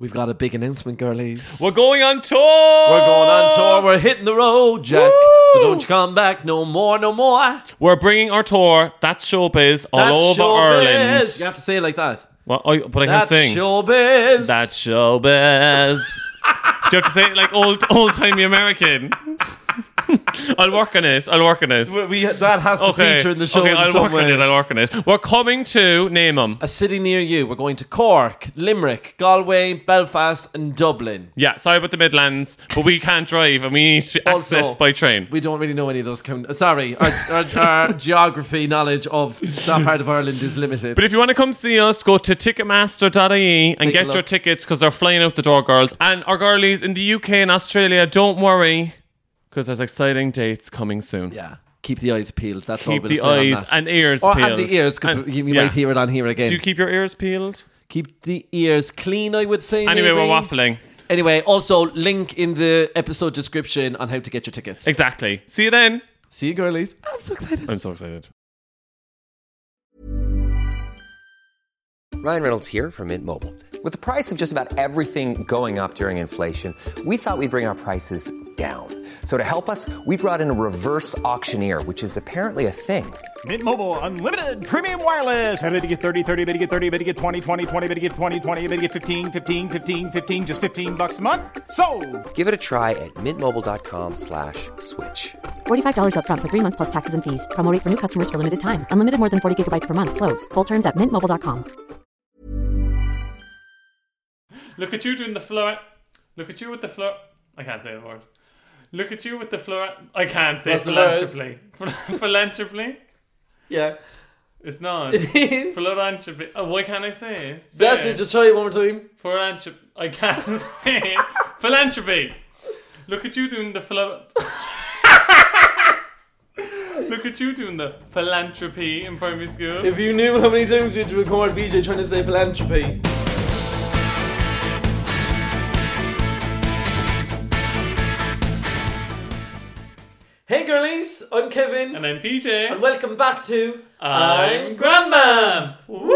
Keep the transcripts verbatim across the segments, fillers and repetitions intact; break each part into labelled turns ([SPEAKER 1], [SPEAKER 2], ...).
[SPEAKER 1] We've got a big announcement, girlies.
[SPEAKER 2] We're going on tour!
[SPEAKER 1] We're going on tour. We're hitting the road, Jack. Woo! So don't you come back no more, no more.
[SPEAKER 2] We're bringing our tour, That's Showbiz, all
[SPEAKER 1] That's
[SPEAKER 2] over
[SPEAKER 1] showbiz.
[SPEAKER 2] Ireland.
[SPEAKER 1] You have to say it like that.
[SPEAKER 2] Well, I, but I
[SPEAKER 1] That's
[SPEAKER 2] can't sing.
[SPEAKER 1] Showbiz.
[SPEAKER 2] That's Showbiz. Do you have to say it like old, old-timey American? I'll work on it. I'll work on it.
[SPEAKER 1] We, we, that has to
[SPEAKER 2] okay.
[SPEAKER 1] feature in the show
[SPEAKER 2] Okay,
[SPEAKER 1] in
[SPEAKER 2] I'll
[SPEAKER 1] some
[SPEAKER 2] work
[SPEAKER 1] way.
[SPEAKER 2] on it. I'll work on it. We're coming to, name them.
[SPEAKER 1] A city near you. We're going to Cork, Limerick, Galway, Belfast and Dublin.
[SPEAKER 2] Yeah, sorry about the Midlands, but we can't drive and we need to
[SPEAKER 1] Also,
[SPEAKER 2] access by train.
[SPEAKER 1] We don't really know any of those. Com- uh, sorry, our, our, our geography knowledge of that part of Ireland is limited.
[SPEAKER 2] But if you want to come see us, go to ticketmaster dot I E and
[SPEAKER 1] Take a
[SPEAKER 2] get
[SPEAKER 1] look.
[SPEAKER 2] your tickets because they're flying out the door, girls. And our girlies in the U K and Australia, don't worry because there's exciting dates coming soon.
[SPEAKER 1] Yeah, keep the eyes peeled. That's all
[SPEAKER 2] Keep
[SPEAKER 1] we'll
[SPEAKER 2] the
[SPEAKER 1] say on
[SPEAKER 2] eyes
[SPEAKER 1] that.
[SPEAKER 2] and ears
[SPEAKER 1] Or,
[SPEAKER 2] peeled.
[SPEAKER 1] and the ears, because
[SPEAKER 2] And-
[SPEAKER 1] you, you
[SPEAKER 2] yeah.
[SPEAKER 1] might hear it on here again.
[SPEAKER 2] Do you keep your ears peeled?
[SPEAKER 1] Keep the ears clean, I would say.
[SPEAKER 2] Anyway,
[SPEAKER 1] maybe.
[SPEAKER 2] we're waffling.
[SPEAKER 1] Anyway, also link in the episode description on how to get your tickets.
[SPEAKER 2] Exactly. See you then.
[SPEAKER 1] See you, girlies. I'm so excited.
[SPEAKER 2] I'm so excited.
[SPEAKER 3] Ryan Reynolds here from Mint Mobile. With the price of just about everything going up during inflation, we thought we'd bring our prices down. So to help us, we brought in a reverse auctioneer, which is apparently a thing.
[SPEAKER 4] Mint Mobile Unlimited Premium Wireless. How to get thirty, thirty, how to get thirty, how to get twenty, twenty, twenty, how to get twenty, twenty, how to get fifteen, fifteen, fifteen, fifteen, just fifteen bucks a month? Sold!
[SPEAKER 3] Give it a try at mintmobile.com slash switch.
[SPEAKER 5] forty-five dollars up front for three months plus taxes and fees. Promo rate for new customers for limited time. Unlimited more than forty gigabytes per month. Slows full terms at mint mobile dot com.
[SPEAKER 2] Look at you doing the floor. Look at you with the floor. I can't say the word. Look at you with the floor. I can't say
[SPEAKER 1] What's the word?
[SPEAKER 2] philanthropy. Philanthropy?
[SPEAKER 1] Yeah.
[SPEAKER 2] It's not.
[SPEAKER 1] It is.
[SPEAKER 2] Philanthropy. Oh, why can't I say it? Say
[SPEAKER 1] That's it. Just try it one more time.
[SPEAKER 2] Philanthropy. I can't say it. Philanthropy. Look at you doing the philo- Look at you doing the philanthropy in primary school.
[SPEAKER 1] If you knew how many times we had to record B J trying to say philanthropy. Hey girlies, I'm Kevin.
[SPEAKER 2] And I'm P J.
[SPEAKER 1] And welcome back to
[SPEAKER 2] I'm
[SPEAKER 1] Grandmam.
[SPEAKER 2] Woo!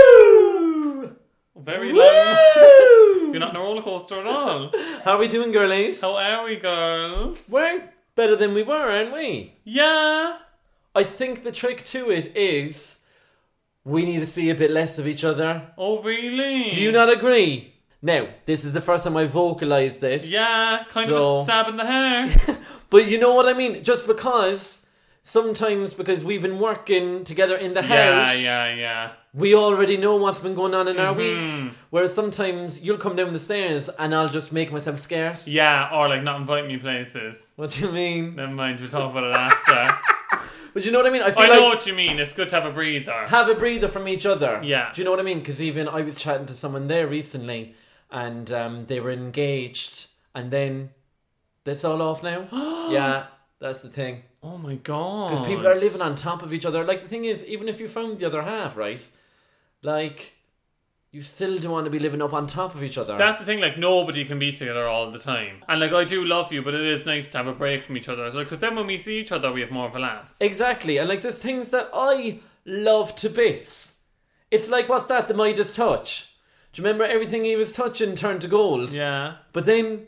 [SPEAKER 2] Very long.
[SPEAKER 1] Woo!
[SPEAKER 2] You're not in a roller coaster at all.
[SPEAKER 1] How are we doing, girlies?
[SPEAKER 2] How are we, girls?
[SPEAKER 1] We're better than we were, aren't we?
[SPEAKER 2] Yeah.
[SPEAKER 1] I think the trick to it is we need to see a bit less of each other.
[SPEAKER 2] Oh, really?
[SPEAKER 1] Do you not agree? Now, this is the first time I vocalised this.
[SPEAKER 2] Yeah, kind
[SPEAKER 1] So-
[SPEAKER 2] of a stab in the heart.
[SPEAKER 1] But you know what I mean? Just because, sometimes because we've been working together in the
[SPEAKER 2] yeah,
[SPEAKER 1] house,
[SPEAKER 2] yeah, yeah.
[SPEAKER 1] we already know what's been going on in our
[SPEAKER 2] Mhm.
[SPEAKER 1] weeks. Whereas sometimes you'll come down the stairs and I'll just make myself scarce.
[SPEAKER 2] Yeah, or like not invite me places.
[SPEAKER 1] What do you mean?
[SPEAKER 2] Never mind, we'll talk about it after.
[SPEAKER 1] But you know what I mean? I feel
[SPEAKER 2] I know
[SPEAKER 1] like
[SPEAKER 2] what you mean. It's good to have a breather.
[SPEAKER 1] have a breather from each other.
[SPEAKER 2] Yeah.
[SPEAKER 1] Do you know what I mean? Because even I was chatting to someone there recently and um, they were engaged and then that's all off now. Yeah, that's the thing.
[SPEAKER 2] Oh my god.
[SPEAKER 1] Because people are living on top of each other. Like, the thing is, even if you found the other half, right? Like, you still don't want to be living up on top of each other.
[SPEAKER 2] That's the thing, like, nobody can be together all the time. And, like, I do love you, but it is nice to have a break from each other. Because then when we see each other, we have more of a laugh.
[SPEAKER 1] Exactly. And, like, there's things that I love to bits. It's like, what's that? The Midas touch. Do you remember everything he was touching turned to gold?
[SPEAKER 2] Yeah.
[SPEAKER 1] But then...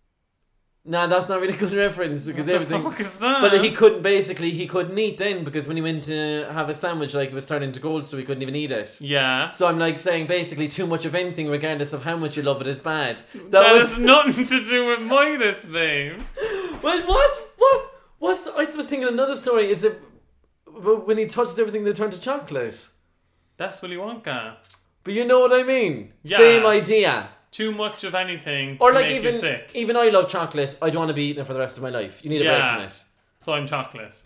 [SPEAKER 1] Nah, that's not really a good reference because
[SPEAKER 2] What the
[SPEAKER 1] everything.
[SPEAKER 2] fuck is that?
[SPEAKER 1] But he couldn't basically he couldn't eat then because when he went to have a sandwich, like, it was turning to gold, so he couldn't even eat it.
[SPEAKER 2] Yeah.
[SPEAKER 1] So I'm like saying basically too much of anything, regardless of how much you love it, is bad. That,
[SPEAKER 2] That
[SPEAKER 1] was
[SPEAKER 2] has nothing to do with Midas, babe.
[SPEAKER 1] But what what what's I was thinking another story is that when he touched everything, they turned to chocolate.
[SPEAKER 2] That's Willy Wonka.
[SPEAKER 1] But you know what I mean?
[SPEAKER 2] Yeah.
[SPEAKER 1] Same idea.
[SPEAKER 2] Too much of anything
[SPEAKER 1] Or
[SPEAKER 2] can
[SPEAKER 1] like
[SPEAKER 2] make
[SPEAKER 1] even
[SPEAKER 2] you sick.
[SPEAKER 1] even I love chocolate. I don't want to be eating it for the rest of my life. You need a break
[SPEAKER 2] Yeah.
[SPEAKER 1] from it.
[SPEAKER 2] So I'm chocolate.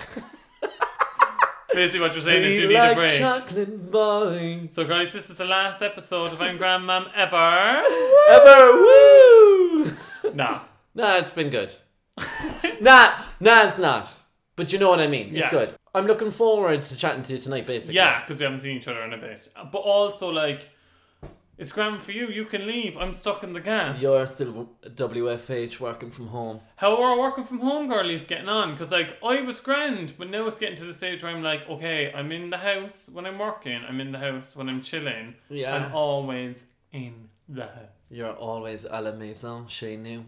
[SPEAKER 2] Basically what you're saying is
[SPEAKER 1] Sweet
[SPEAKER 2] you need
[SPEAKER 1] like
[SPEAKER 2] a break.
[SPEAKER 1] chocolate boy.
[SPEAKER 2] So guys, this is the last episode of I'm Grandmam ever.
[SPEAKER 1] Ever woo!
[SPEAKER 2] Nah.
[SPEAKER 1] Nah, it's been good. nah, nah, it's not. But you know what I mean. It's
[SPEAKER 2] Yeah.
[SPEAKER 1] good. I'm looking forward to chatting to you tonight, basically.
[SPEAKER 2] Yeah, because we haven't seen each other in a bit. But also, like, it's grand for you. You can leave. I'm stuck in the gaff.
[SPEAKER 1] You're still W F H working from home.
[SPEAKER 2] How are our working from home girlies getting on? Because, like, I was grand, but now it's getting to the stage where I'm like, okay, I'm in the house when I'm working. I'm in the house when I'm chilling.
[SPEAKER 1] Yeah.
[SPEAKER 2] I'm always in The house.
[SPEAKER 1] You're always à la maison, chez nous.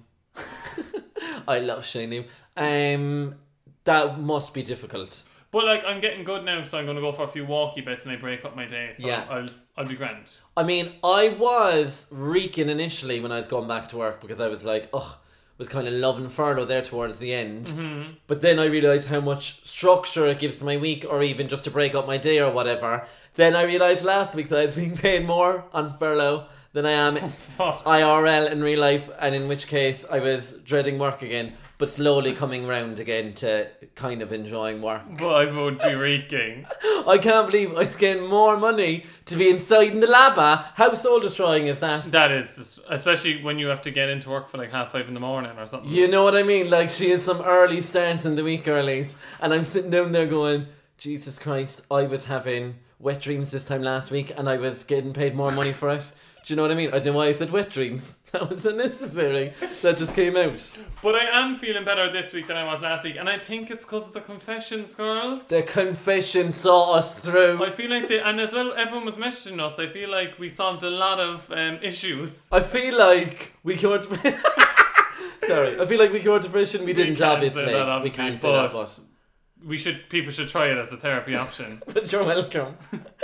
[SPEAKER 1] I love chez nous. Um, that must be difficult.
[SPEAKER 2] But like, I'm getting good now, so I'm going to go for a few walkie bits and I break up my day. So
[SPEAKER 1] Yeah.
[SPEAKER 2] I'll, I'll be grand.
[SPEAKER 1] I mean, I was reeking initially when I was going back to work because I was like, ugh, was kind of loving furlough there towards the end.
[SPEAKER 2] Mm-hmm.
[SPEAKER 1] But then I realised how much structure it gives to my week, or even just to break up my day or whatever. Then I realised last week that I was being paid more on furlough than I am I R L in real life, and in which case I was dreading work again, but slowly coming round again to kind of enjoying work.
[SPEAKER 2] But I would be reeking.
[SPEAKER 1] I can't believe I was getting more money to be inside in the labba. How soul destroying is that?
[SPEAKER 2] That is, just, especially when you have to get into work for like half five in the morning or something.
[SPEAKER 1] You know what I mean? Like, she has some early starts in the week earlies, and I'm sitting down there going, Jesus Christ, I was having wet dreams this time last week and I was getting paid more money for it. Do you know what I mean? I don't know why I said wet dreams. That was unnecessary. That just came out.
[SPEAKER 2] But I am feeling better this week than I was last week, and I think it's because of the confessions, girls.
[SPEAKER 1] The confession saw us through.
[SPEAKER 2] I feel like they, and as well, everyone was messaging us. I feel like we solved a lot of um, issues.
[SPEAKER 1] I feel like we came to... Sorry. I feel like we came to depression. We didn't,
[SPEAKER 2] can't
[SPEAKER 1] obviously.
[SPEAKER 2] say that, obviously.
[SPEAKER 1] We can't say
[SPEAKER 2] but
[SPEAKER 1] that, but...
[SPEAKER 2] we should. People should try it as a therapy option.
[SPEAKER 1] But you're welcome.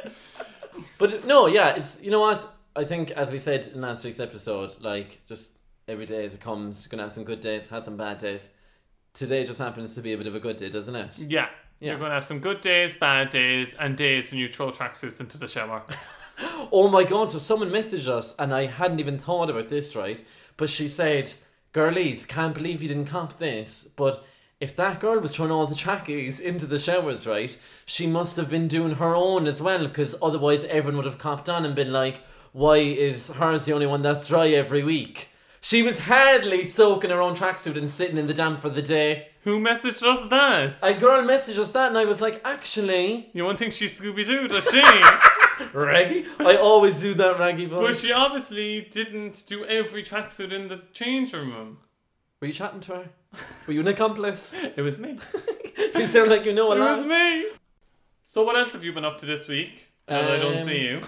[SPEAKER 1] But no, yeah, it's, you know what? I think, as we said in last week's episode, like, just every day as it comes, you're going to have some good days, have some bad days. Today just happens to be a bit of a good day, doesn't it?
[SPEAKER 2] Yeah.
[SPEAKER 1] Yeah.
[SPEAKER 2] You're going to have some good days, bad days, and days when you throw tracksuits into the shower.
[SPEAKER 1] Oh my God, so someone messaged us, and I hadn't even thought about this, right? But she said, girlies, can't believe you didn't cop this, but if that girl was throwing all the trackies into the showers, right, she must have been doing her own as well, because otherwise everyone would have copped on and been like, why is hers the only one that's dry every week? She was hardly soaking her own tracksuit and sitting in the damp for the day.
[SPEAKER 2] Who messaged us that?
[SPEAKER 1] A girl messaged us that, and I was like, actually...
[SPEAKER 2] You won't think she's Scooby-Doo, does she?
[SPEAKER 1] Raggy? I always do that Raggy voice.
[SPEAKER 2] But she obviously didn't do every tracksuit in the change room.
[SPEAKER 1] Were you chatting to her? Were you an accomplice?
[SPEAKER 2] It was me.
[SPEAKER 1] You sound like you know a
[SPEAKER 2] It
[SPEAKER 1] lot.
[SPEAKER 2] was me. So what else have you been up to this week? Now that I don't
[SPEAKER 1] Um,
[SPEAKER 2] see you.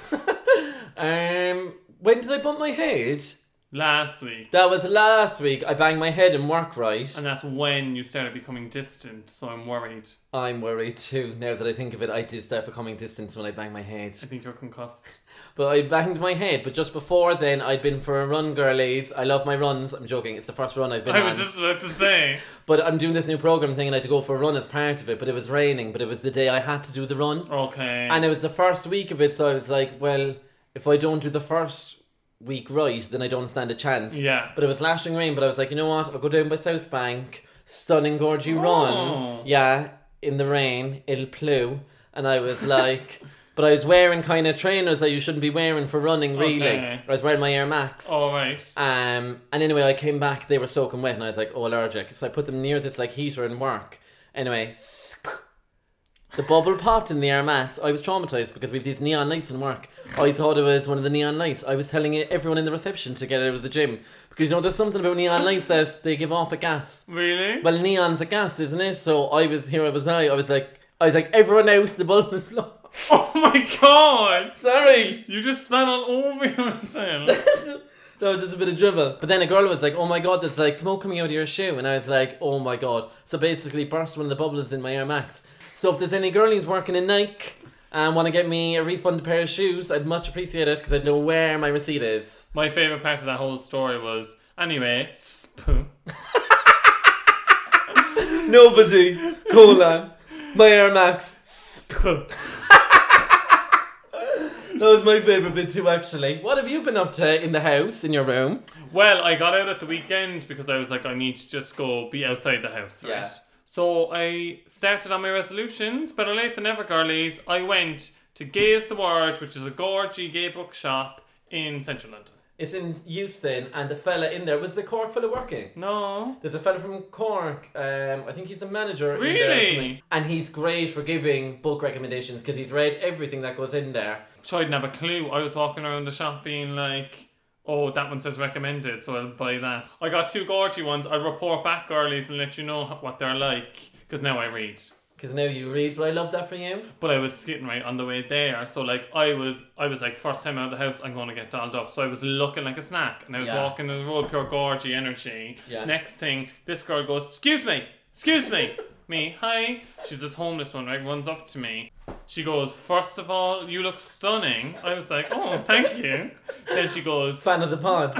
[SPEAKER 1] Um, when did I bump my head?
[SPEAKER 2] Last week.
[SPEAKER 1] That was last week. I banged my head in work, right?
[SPEAKER 2] And that's when you started becoming distant, so I'm worried.
[SPEAKER 1] I'm worried too. Now that I think of it, I did start becoming distant when I banged my head.
[SPEAKER 2] I think you're concussed.
[SPEAKER 1] But I banged my head. But just before then, I'd been for a run, girlies. I love my runs. I'm joking. It's the first run I've been
[SPEAKER 2] I
[SPEAKER 1] on.
[SPEAKER 2] was just about to say.
[SPEAKER 1] But I'm doing this new program thing, and I had to go for a run as part of it. But it was raining. But it was the day I had to do the run.
[SPEAKER 2] Okay.
[SPEAKER 1] And it was the first week of it, so I was like, well, if I don't do the first week right, then I don't stand a chance.
[SPEAKER 2] Yeah.
[SPEAKER 1] But it was lashing rain, but I was like, you know what? I'll go down by South Bank, stunning gorgy
[SPEAKER 2] Oh.
[SPEAKER 1] run. Yeah, in the rain, it'll plew. And I was like... But I was wearing kind of trainers that you shouldn't be wearing for running, really.
[SPEAKER 2] Okay.
[SPEAKER 1] I was wearing my Air Max.
[SPEAKER 2] Alright.
[SPEAKER 1] Um, and anyway, I came back, they were soaking wet, and I was like, oh, allergic. So I put them near this like heater in work. Anyway, the bubble popped in the Air Max. I was traumatized because we have these neon lights in work. I thought it was one of the neon lights. I was telling everyone in the reception to get out of the gym. Because, you know, there's something about neon lights that they give off a gas.
[SPEAKER 2] Really?
[SPEAKER 1] Well, neon's a gas, isn't it? So I was, here I was I, I was like, I was like, everyone out, the bulb is blown.
[SPEAKER 2] Oh my god!
[SPEAKER 1] Sorry!
[SPEAKER 2] You just spat all over yourself.
[SPEAKER 1] That was just a bit of dribble. But then a girl was like, oh my god, there's like smoke coming out of your shoe. And I was like, oh my god. So basically burst one of the bubbles in my Air Max. So if there's any girlies working in Nike and want to get me a refunded pair of shoes, I'd much appreciate it because I'd know where my receipt is.
[SPEAKER 2] My favourite part of that whole story was, anyway, sp-
[SPEAKER 1] Nobody, colon, my Air Max.
[SPEAKER 2] sp-
[SPEAKER 1] That was my favourite bit too, actually. What have you been up to in the house, in your room?
[SPEAKER 2] Well, I got out at the weekend because I was like, I need to just go be outside the house, right?
[SPEAKER 1] Yeah.
[SPEAKER 2] So I started on my resolutions, better late than never, girlies. I went to Gay's The Word, which is a gorgy gay bookshop in central London.
[SPEAKER 1] It's in Euston, and the fella in there, was the Cork fella working?
[SPEAKER 2] No.
[SPEAKER 1] There's a fella from Cork, um, I think he's a manager in there. or
[SPEAKER 2] Really?
[SPEAKER 1] something. And he's great for giving book recommendations because he's read everything that goes in there.
[SPEAKER 2] So I didn't have a clue. I was walking around the shop being like, oh, that one says recommended, so I'll buy that. I got two gorgy ones. I'll report back, girlies, and let you know what they're like, because now I read.
[SPEAKER 1] Because now you read, but I love that for you.
[SPEAKER 2] But I was skitting right on the way there, so like I was, I was like first time out of the house, I'm going to get dolled up. So I was looking like a snack, and I was
[SPEAKER 1] Yeah.
[SPEAKER 2] walking on the road, pure gorgy energy.
[SPEAKER 1] Yeah.
[SPEAKER 2] Next thing, this girl goes, "Excuse me, excuse me." Me, hi. She's this homeless one, right? Runs up to me. She goes, "First of all, you look stunning." I was like, "Oh, thank you." Then she goes,
[SPEAKER 1] Fan of the pod.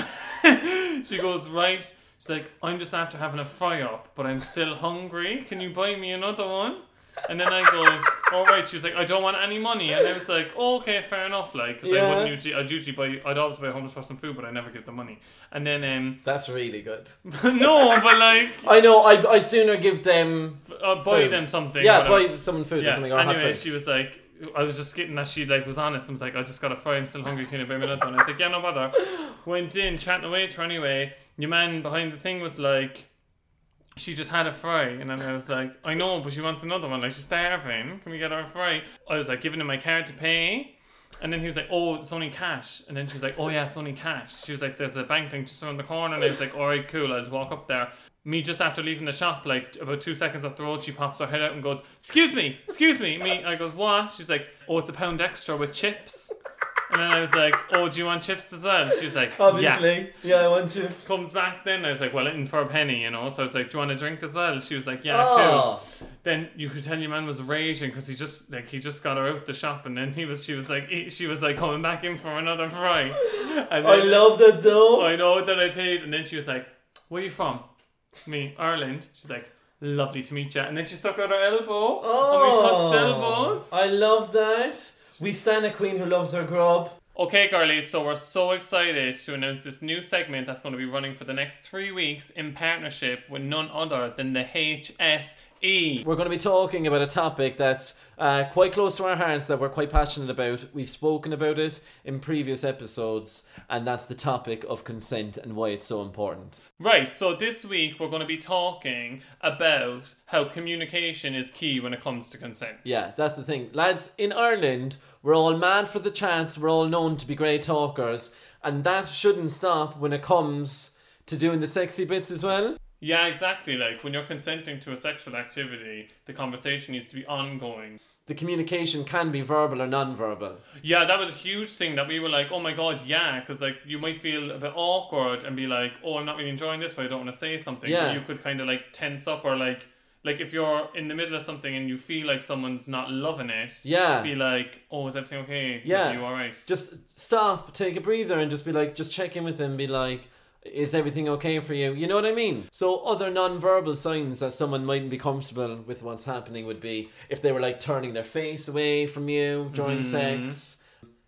[SPEAKER 2] she goes, "Right." She's like, "I'm just after having a fry up, but I'm still hungry. Can you buy me another one?" And then I goes, "All right." She was like, "I don't want any money." And I was like, "Oh, okay, fair enough." Like, because
[SPEAKER 1] Yeah.
[SPEAKER 2] I wouldn't usually, I'd usually buy, I'd always buy a homeless person food, but I never give them money. And then, um,
[SPEAKER 1] That's really good.
[SPEAKER 2] no, but like,
[SPEAKER 1] I know, I I sooner give them
[SPEAKER 2] I'd buy
[SPEAKER 1] food.
[SPEAKER 2] them something.
[SPEAKER 1] Yeah,
[SPEAKER 2] whatever.
[SPEAKER 1] buy someone food or
[SPEAKER 2] Yeah.
[SPEAKER 1] something or a hot
[SPEAKER 2] Anyway,
[SPEAKER 1] drink.
[SPEAKER 2] she was like, I was just getting that she like was honest. I was like, "I just got a fry. I'm still hungry. Can you buy me another one?" I was like, "Yeah, no bother." Went in, chatting away to her anyway. Your man behind the thing was like, she just had a fry, and then I was like, "I know, but she wants another one. Like, she's starving. Can we get her a fry?" I was like, giving him my card to pay, and then he was like, "Oh, it's only cash." And then she was like, "Oh yeah, it's only cash." She was like, "There's a bank thing just around the corner," and I was like, "All right, cool. I'll just walk up there." Me just after leaving the shop, like about two seconds off the road, she pops her head out and goes, "Excuse me, excuse me." Me, I goes, "What?" She's like, "Oh, it's a pound extra with chips." And then I was like, "Oh, do you want chips as well?" She was like, "Yeah."
[SPEAKER 1] Obviously. Yeah, I want chips.
[SPEAKER 2] Comes back then, I was like, "Well, in for a penny, you know." So I was like, "Do you want a drink as well?" She was like, "Yeah,
[SPEAKER 1] Oh.
[SPEAKER 2] cool." Then you could tell your man was raging because he just like he just got her out the shop, and then he was she was like he, she was like coming back in for another fry. And
[SPEAKER 1] I
[SPEAKER 2] then,
[SPEAKER 1] love that though.
[SPEAKER 2] I know that I paid, and then she was like, "Where are you from?" Me, Ireland. She's like, "Lovely to meet you." And then she stuck out her elbow, and we touched elbows.
[SPEAKER 1] I love that. We stand a queen who loves her grub.
[SPEAKER 2] Okay, girlies, so we're so excited to announce this new segment that's going to be running for the next three weeks in partnership with none other than the H S E.
[SPEAKER 1] We're going to be talking about a topic that's uh, quite close to our hearts, that we're quite passionate about. We've spoken about it in previous episodes, and that's the topic of consent and why it's so important.
[SPEAKER 2] Right, so this week we're going to be talking about how communication is key when it comes to consent.
[SPEAKER 1] Yeah, that's the thing. Lads, in Ireland, we're all mad for the chance. We're all known to be great talkers, and that shouldn't stop when it comes to doing the sexy bits as well.
[SPEAKER 2] Yeah, exactly. Like, when you're consenting to a sexual activity, the conversation needs to be ongoing.
[SPEAKER 1] The communication can be verbal or non-verbal.
[SPEAKER 2] Yeah, that was a huge thing that we were like, "Oh my god, yeah," because like you might feel a bit awkward and be like, "Oh, I'm not really enjoying this, but I don't want to say something."
[SPEAKER 1] Yeah.
[SPEAKER 2] But you could kind of like tense up, or like, like if you're in the middle of something and you feel like someone's not loving it,
[SPEAKER 1] Yeah.
[SPEAKER 2] be like, "Oh, is everything okay?
[SPEAKER 1] Yeah.
[SPEAKER 2] Are you all right?"
[SPEAKER 1] Just stop, take a breather, and just be like, just check in with them, be like, is everything okay for you? You know what I mean? So other non-verbal signs that someone mightn't be comfortable with what's happening would be if they were like turning their face away from you during
[SPEAKER 2] Mm-hmm.
[SPEAKER 1] sex,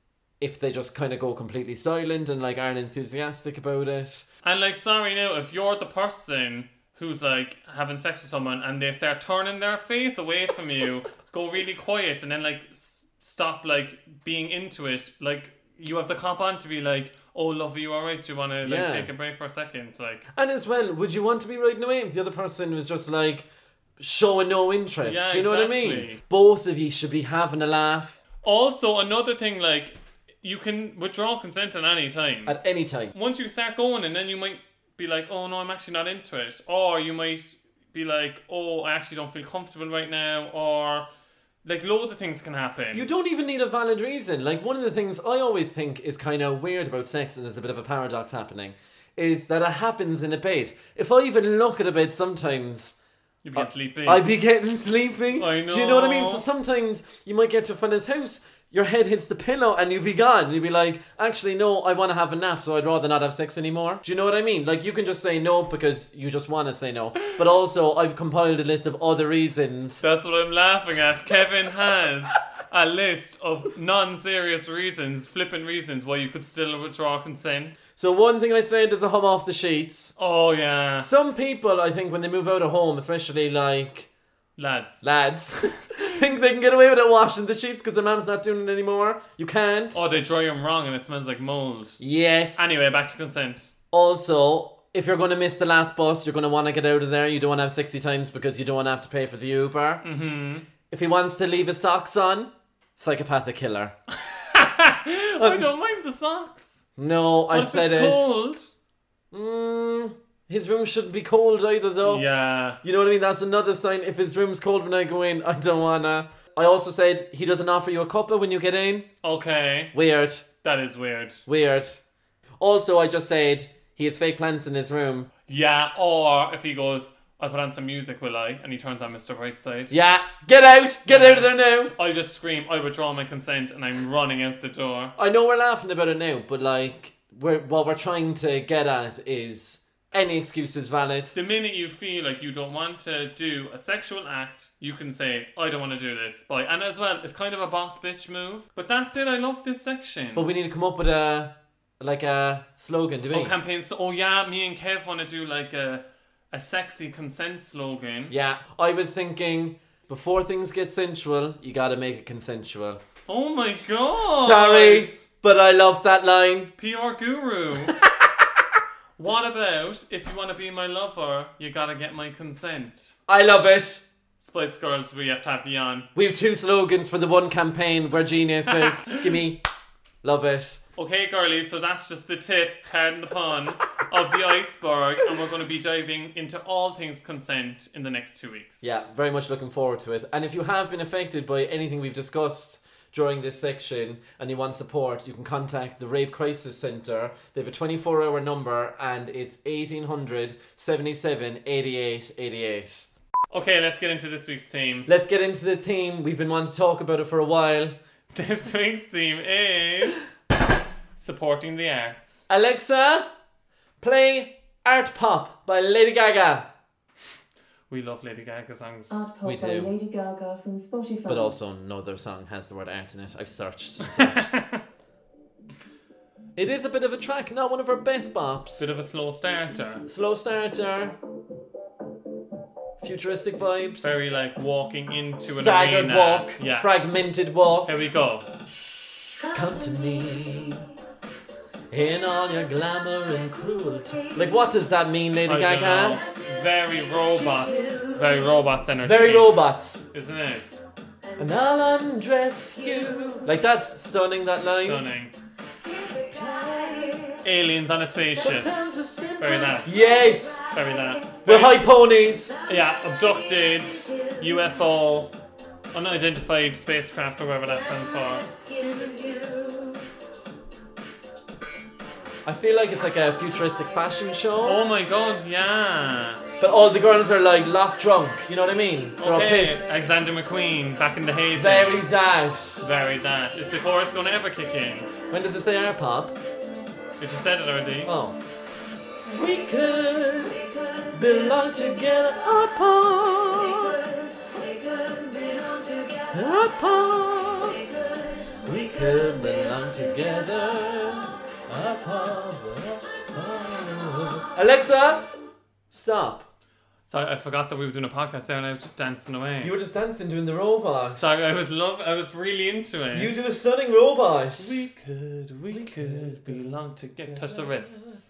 [SPEAKER 1] if they just kind of go completely silent and like aren't enthusiastic about it.
[SPEAKER 2] And like, sorry now, if you're the person who's like having sex with someone and they start turning their face away from you, go really quiet, and then like s- stop like being into it, like you have the cop on to be like, "Oh, love, are you alright? Do you want to like
[SPEAKER 1] Yeah.
[SPEAKER 2] take a break for a second?" Like,
[SPEAKER 1] And as well, would you want to be riding away if the other person was just like showing no interest?
[SPEAKER 2] Yeah,
[SPEAKER 1] Do you know what I mean?
[SPEAKER 2] exactly.
[SPEAKER 1] Both of you should be having a laugh
[SPEAKER 2] also another thing, like you can withdraw consent at any time.
[SPEAKER 1] at any time.
[SPEAKER 2] Once you start going, and then you might be like, "Oh no, I'm actually not into it," or you might be like, "Oh, I actually don't feel comfortable right now," or like loads of things can happen.
[SPEAKER 1] You don't even need a valid reason. Like, one of the things I always think is kind of weird about sex, and there's a bit of a paradox happening, is that it happens in a bed. If I even look at a bed sometimes,
[SPEAKER 2] You get sleepy.
[SPEAKER 1] I'd be getting sleepy.
[SPEAKER 2] I
[SPEAKER 1] Do you know what I mean?
[SPEAKER 2] know.
[SPEAKER 1] So sometimes you might get to a fella's house, your head hits the pillow, and you'll be gone. You'll be like, actually, no, I want to have a nap, so I'd rather not have sex anymore. Do you know what I mean? Like, you can just say no because you just want to say no. But also, I've compiled a list of other reasons.
[SPEAKER 2] That's what I'm laughing at. Kevin has a list of non-serious reasons, flippant reasons why you could still withdraw consent.
[SPEAKER 1] So one thing I said is a hum off the sheets.
[SPEAKER 2] Oh yeah,
[SPEAKER 1] Some people, I think, when they move out of home, especially like
[SPEAKER 2] lads.
[SPEAKER 1] lads, think they can get away with it washing the sheets because their mom's not doing it anymore. You can't.
[SPEAKER 2] Oh, they dry them wrong and it smells like mold.
[SPEAKER 1] Yes.
[SPEAKER 2] Anyway, back to consent.
[SPEAKER 1] Also, if you're going to miss the last bus, you're going to want to get out of there. You don't want to have sixty times because you don't want to have to pay for the Uber. Mm-hmm. If he wants to leave his socks on, psychopathic killer.
[SPEAKER 2] I don't mind the socks.
[SPEAKER 1] No, I
[SPEAKER 2] What if
[SPEAKER 1] said
[SPEAKER 2] it's
[SPEAKER 1] it.
[SPEAKER 2] cold?
[SPEAKER 1] Mm, His room shouldn't be cold either, though.
[SPEAKER 2] Yeah.
[SPEAKER 1] You know what I mean? That's another sign. If his room's cold when I go in, I don't wanna. I also said he doesn't offer you a cuppa when you get in.
[SPEAKER 2] Okay.
[SPEAKER 1] Weird.
[SPEAKER 2] That is weird.
[SPEAKER 1] Weird. Also, I just said he has fake plants in his room.
[SPEAKER 2] Yeah, or if he goes, I'll put on some music, will I? And he turns on Mister Brightside.
[SPEAKER 1] Yeah, get out! Get out of there now!
[SPEAKER 2] I just scream, I withdraw my consent, and I'm running out the door.
[SPEAKER 1] I know we're laughing about it now, but like, we're, what we're trying to get at is any excuse is valid.
[SPEAKER 2] The minute you feel like you don't want to do a sexual act, you can say, I don't want to do this. Bye. And as well, it's kind of a boss bitch move. But that's it, I love this section.
[SPEAKER 1] But we need to come up with a, like a slogan, do we?
[SPEAKER 2] Oh, campaign. So, oh yeah, me and Kev want to do like a, a sexy consent slogan.
[SPEAKER 1] Yeah, I was thinking, before things get sensual, you gotta make it consensual.
[SPEAKER 2] Oh my god.
[SPEAKER 1] Sorry, but I love that line.
[SPEAKER 2] P R guru. What about, if you want to be my lover, you gotta get my consent?
[SPEAKER 1] I love it.
[SPEAKER 2] Spice Girls, we have to have you on.
[SPEAKER 1] We have two slogans for the one campaign. We're geniuses. Gimme. Love it.
[SPEAKER 2] Okay, girlies, so that's just the tip, pardon the pun, of the iceberg, and we're going to be diving into all things consent in the next two weeks.
[SPEAKER 1] Yeah, very much looking forward to it. And if you have been affected by anything we've discussed during this section and you want support, you can contact the Rape Crisis Centre. They have a twenty-four hour number and it's eighteen hundred, seventy-seven, eighty-eight, eighty-eight.
[SPEAKER 2] Okay, let's get into this week's theme.
[SPEAKER 1] Let's get into the theme. We've been wanting to talk about it for a while.
[SPEAKER 2] This week's theme is supporting the arts.
[SPEAKER 1] Alexa, play Art Pop by Lady Gaga.
[SPEAKER 2] We love Lady Gaga songs.
[SPEAKER 6] Art Pop
[SPEAKER 1] We
[SPEAKER 6] by
[SPEAKER 1] do.
[SPEAKER 6] Lady Gaga from Spotify.
[SPEAKER 1] But also no other song has the word art in it. I've searched and searched. It is a bit of a track, not one of our best bops.
[SPEAKER 2] Bit of a slow starter.
[SPEAKER 1] Slow starter. Futuristic vibes.
[SPEAKER 2] Very like walking into an
[SPEAKER 1] staggered
[SPEAKER 2] arena.
[SPEAKER 1] walk.
[SPEAKER 2] Yeah.
[SPEAKER 1] Fragmented walk.
[SPEAKER 2] Here we go.
[SPEAKER 1] Come to me in all your glamour and cruelty. Like, what does that mean, Lady
[SPEAKER 2] I don't
[SPEAKER 1] Gaga?
[SPEAKER 2] know. Very robots. Very robots energy.
[SPEAKER 1] Very robots.
[SPEAKER 2] Isn't it?
[SPEAKER 1] And I'll undress you. Like, that's stunning, that line.
[SPEAKER 2] Stunning. Aliens on a spaceship. Very that.
[SPEAKER 1] Yes.
[SPEAKER 2] Very that.
[SPEAKER 1] The
[SPEAKER 2] Very-
[SPEAKER 1] high ponies.
[SPEAKER 2] Yeah, abducted, U F O, unidentified spacecraft or whatever that stands for.
[SPEAKER 1] I feel like it's like a futuristic fashion show.
[SPEAKER 2] Oh my god, yeah.
[SPEAKER 1] But all the girls are like locked drunk. You know what I mean? They're all
[SPEAKER 2] Okay,
[SPEAKER 1] pissed.
[SPEAKER 2] Alexander McQueen, back in the heyday.
[SPEAKER 1] Very that.
[SPEAKER 2] Very that. Is the chorus going to ever kick in?
[SPEAKER 1] When does it say Art Pop?
[SPEAKER 2] You just said it already.
[SPEAKER 1] Oh. We could belong together apart. Apart. We could belong together apart. Alexa, stop.
[SPEAKER 2] Sorry, I forgot that we were doing a podcast there and I was just dancing away.
[SPEAKER 1] You were just dancing doing the robot.
[SPEAKER 2] Sorry, I was love. I was really into it.
[SPEAKER 1] You do the stunning robot.
[SPEAKER 2] We could, we, could belong together. Touch the wrists.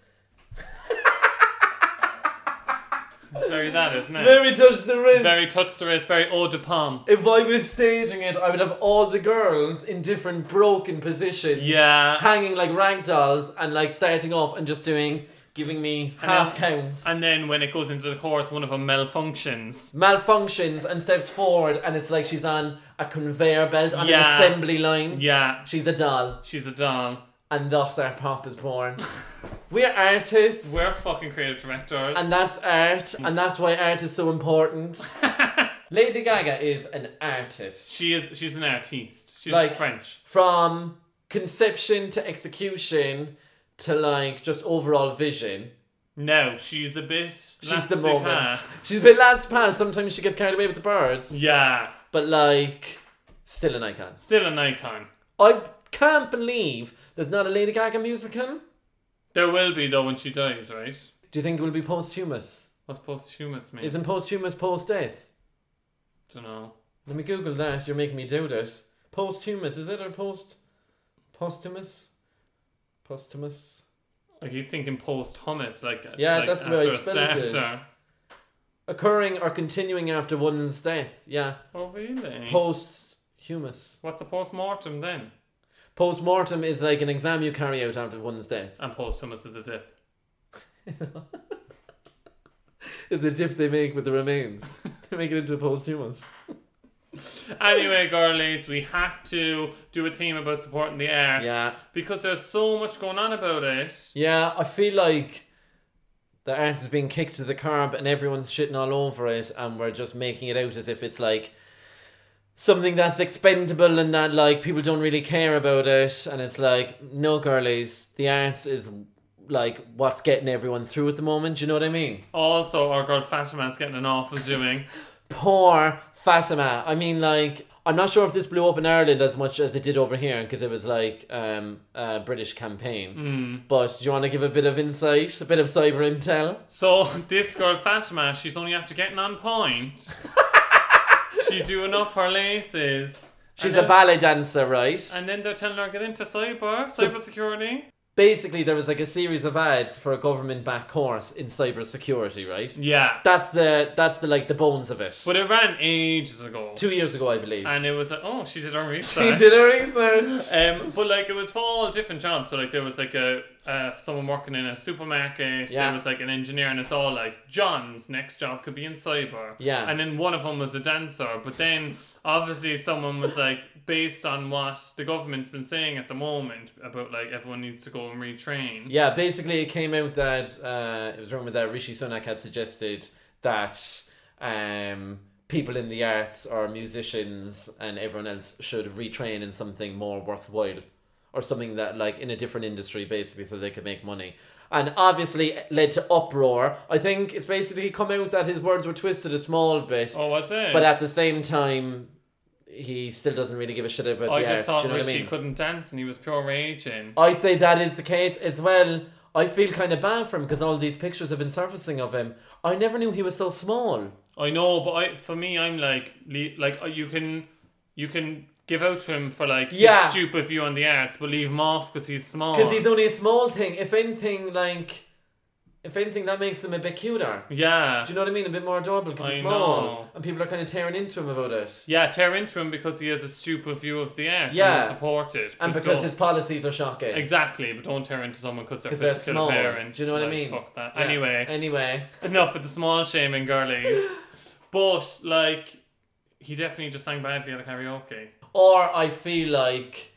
[SPEAKER 2] Very that, isn't it?
[SPEAKER 1] Very touch the wrist.
[SPEAKER 2] Very touch the wrist. Very eau de pomme.
[SPEAKER 1] If I was staging it, I would have all the girls in different broken positions.
[SPEAKER 2] Yeah.
[SPEAKER 1] Hanging like rag dolls and like starting off and just doing, giving me
[SPEAKER 2] And
[SPEAKER 1] half
[SPEAKER 2] then-
[SPEAKER 1] counts.
[SPEAKER 2] And then when it goes into the chorus, one of them malfunctions.
[SPEAKER 1] Malfunctions and steps forward and it's like she's on a conveyor belt on
[SPEAKER 2] Yeah.
[SPEAKER 1] an assembly line.
[SPEAKER 2] Yeah,
[SPEAKER 1] She's a doll.
[SPEAKER 2] she's a doll.
[SPEAKER 1] And thus our pop is born. We're artists.
[SPEAKER 2] We're fucking creative directors.
[SPEAKER 1] And that's art. And that's why art is so important. Lady Gaga is an artist.
[SPEAKER 2] she is. She's an artiste. She's
[SPEAKER 1] Like-
[SPEAKER 2] French.
[SPEAKER 1] From conception to execution to like just overall vision.
[SPEAKER 2] No, she's a bit.
[SPEAKER 1] She's the
[SPEAKER 2] laissez
[SPEAKER 1] moment.
[SPEAKER 2] faire.
[SPEAKER 1] She's a bit last pass. Sometimes she gets carried away with the birds.
[SPEAKER 2] Yeah,
[SPEAKER 1] But like, still an icon.
[SPEAKER 2] still an icon.
[SPEAKER 1] I can't believe there's not a Lady Gaga musical.
[SPEAKER 2] There will be though when she dies, right?
[SPEAKER 1] Do you think it will be posthumous?
[SPEAKER 2] What's posthumous mean?
[SPEAKER 1] Isn't posthumous post-death?
[SPEAKER 2] Don't know.
[SPEAKER 1] Let me Google that. You're making me do this. Posthumous, is it or post? Posthumous? Posthumous?
[SPEAKER 2] I keep thinking post hummus, like
[SPEAKER 1] Yeah,
[SPEAKER 2] like
[SPEAKER 1] that's the way I
[SPEAKER 2] after a
[SPEAKER 1] spelled it.
[SPEAKER 2] starter.
[SPEAKER 1] Occurring or continuing after one's death. Yeah.
[SPEAKER 2] Oh really?
[SPEAKER 1] Posthumous.
[SPEAKER 2] What's a post mortem then?
[SPEAKER 1] Post-mortem is like an exam you carry out after one's death.
[SPEAKER 2] And posthumous is a dip.
[SPEAKER 1] is a dip they make with the remains. They make it into a posthumous.
[SPEAKER 2] Anyway, girlies, we had to do a theme about supporting the arts.
[SPEAKER 1] Yeah.
[SPEAKER 2] Because there's so much going on about it.
[SPEAKER 1] Yeah, I feel like the arts is being kicked to the curb and everyone's shitting all over it, and we're just making it out as if it's like something that's expendable and that like people don't really care about it. And it's like, no, girlies, the arts is like what's getting everyone through at the moment. Do you know what I mean?
[SPEAKER 2] Also, our girl Fatima's getting an awful doing.
[SPEAKER 1] Poor Fatima. I mean, like, I'm not sure if this blew up in Ireland as much as it did over here because it was like um, a British campaign.
[SPEAKER 2] Mm.
[SPEAKER 1] But do you want to give a bit of insight, a bit of cyber intel?
[SPEAKER 2] So this girl Fatima, she's only after getting on point. She's doing up her laces.
[SPEAKER 1] She's
[SPEAKER 2] then,
[SPEAKER 1] a ballet dancer, right?
[SPEAKER 2] And then they're telling her get into cyber,
[SPEAKER 1] So-
[SPEAKER 2] cyber security.
[SPEAKER 1] Basically, there was like a series of ads for a government-backed course in cyber security, right?
[SPEAKER 2] Yeah.
[SPEAKER 1] That's the that's the like the bones of it.
[SPEAKER 2] But it ran ages ago.
[SPEAKER 1] Two years ago, I believe.
[SPEAKER 2] And it was like, oh, she did her research.
[SPEAKER 1] She did her research.
[SPEAKER 2] Um, but like it was for all different jobs. So like there was like a uh, someone working in a supermarket.
[SPEAKER 1] Yeah.
[SPEAKER 2] There was like an engineer, and it's all like John's next job could be in cyber.
[SPEAKER 1] Yeah.
[SPEAKER 2] And then one of them was a dancer. But then obviously someone was like, based on what the government's been saying at the moment about like everyone needs to go and retrain.
[SPEAKER 1] Yeah, basically it came out that uh, it was rumored that Rishi Sunak had suggested that um, people in the arts or musicians and everyone else should retrain in something more worthwhile or something that like in a different industry basically so they could make money. And obviously it led to uproar. I think it's basically come out that his words were twisted a small bit.
[SPEAKER 2] Oh, what's it?
[SPEAKER 1] But at the same time, he still doesn't really give a shit about
[SPEAKER 2] I
[SPEAKER 1] the
[SPEAKER 2] just
[SPEAKER 1] arts.
[SPEAKER 2] thought
[SPEAKER 1] Do you know what I
[SPEAKER 2] Rishi
[SPEAKER 1] mean?
[SPEAKER 2] couldn't dance and he was pure raging.
[SPEAKER 1] I say that is the case as well. I feel kind of bad for him because all these pictures have been surfacing of him. I never knew he was so small.
[SPEAKER 2] I know, but I, for me, I'm like, le- like uh, you can, you can give out to him for like
[SPEAKER 1] Yeah.
[SPEAKER 2] his stupid view on the arts, but leave him off because he's small.
[SPEAKER 1] Because he's only a small thing. If anything, like... If anything, that makes him a bit cuter.
[SPEAKER 2] Yeah.
[SPEAKER 1] Do you know what I mean? A bit more adorable because he's
[SPEAKER 2] I
[SPEAKER 1] small.
[SPEAKER 2] know.
[SPEAKER 1] And people are kind of tearing into him about it.
[SPEAKER 2] Yeah, tear into him because he has a stupid view of the arts
[SPEAKER 1] Yeah.
[SPEAKER 2] and won't support it.
[SPEAKER 1] And
[SPEAKER 2] but
[SPEAKER 1] because
[SPEAKER 2] don't-
[SPEAKER 1] his policies are shocking.
[SPEAKER 2] Exactly, but don't tear into someone because they're
[SPEAKER 1] 'Cause they're
[SPEAKER 2] physical
[SPEAKER 1] small.
[SPEAKER 2] parents.
[SPEAKER 1] Do you know what I
[SPEAKER 2] Like,
[SPEAKER 1] mean?
[SPEAKER 2] Fuck that.
[SPEAKER 1] Yeah.
[SPEAKER 2] Anyway,
[SPEAKER 1] Anyway.
[SPEAKER 2] enough with the small shaming, girlies. But, like, he definitely just sang badly at a karaoke.
[SPEAKER 1] Or I feel like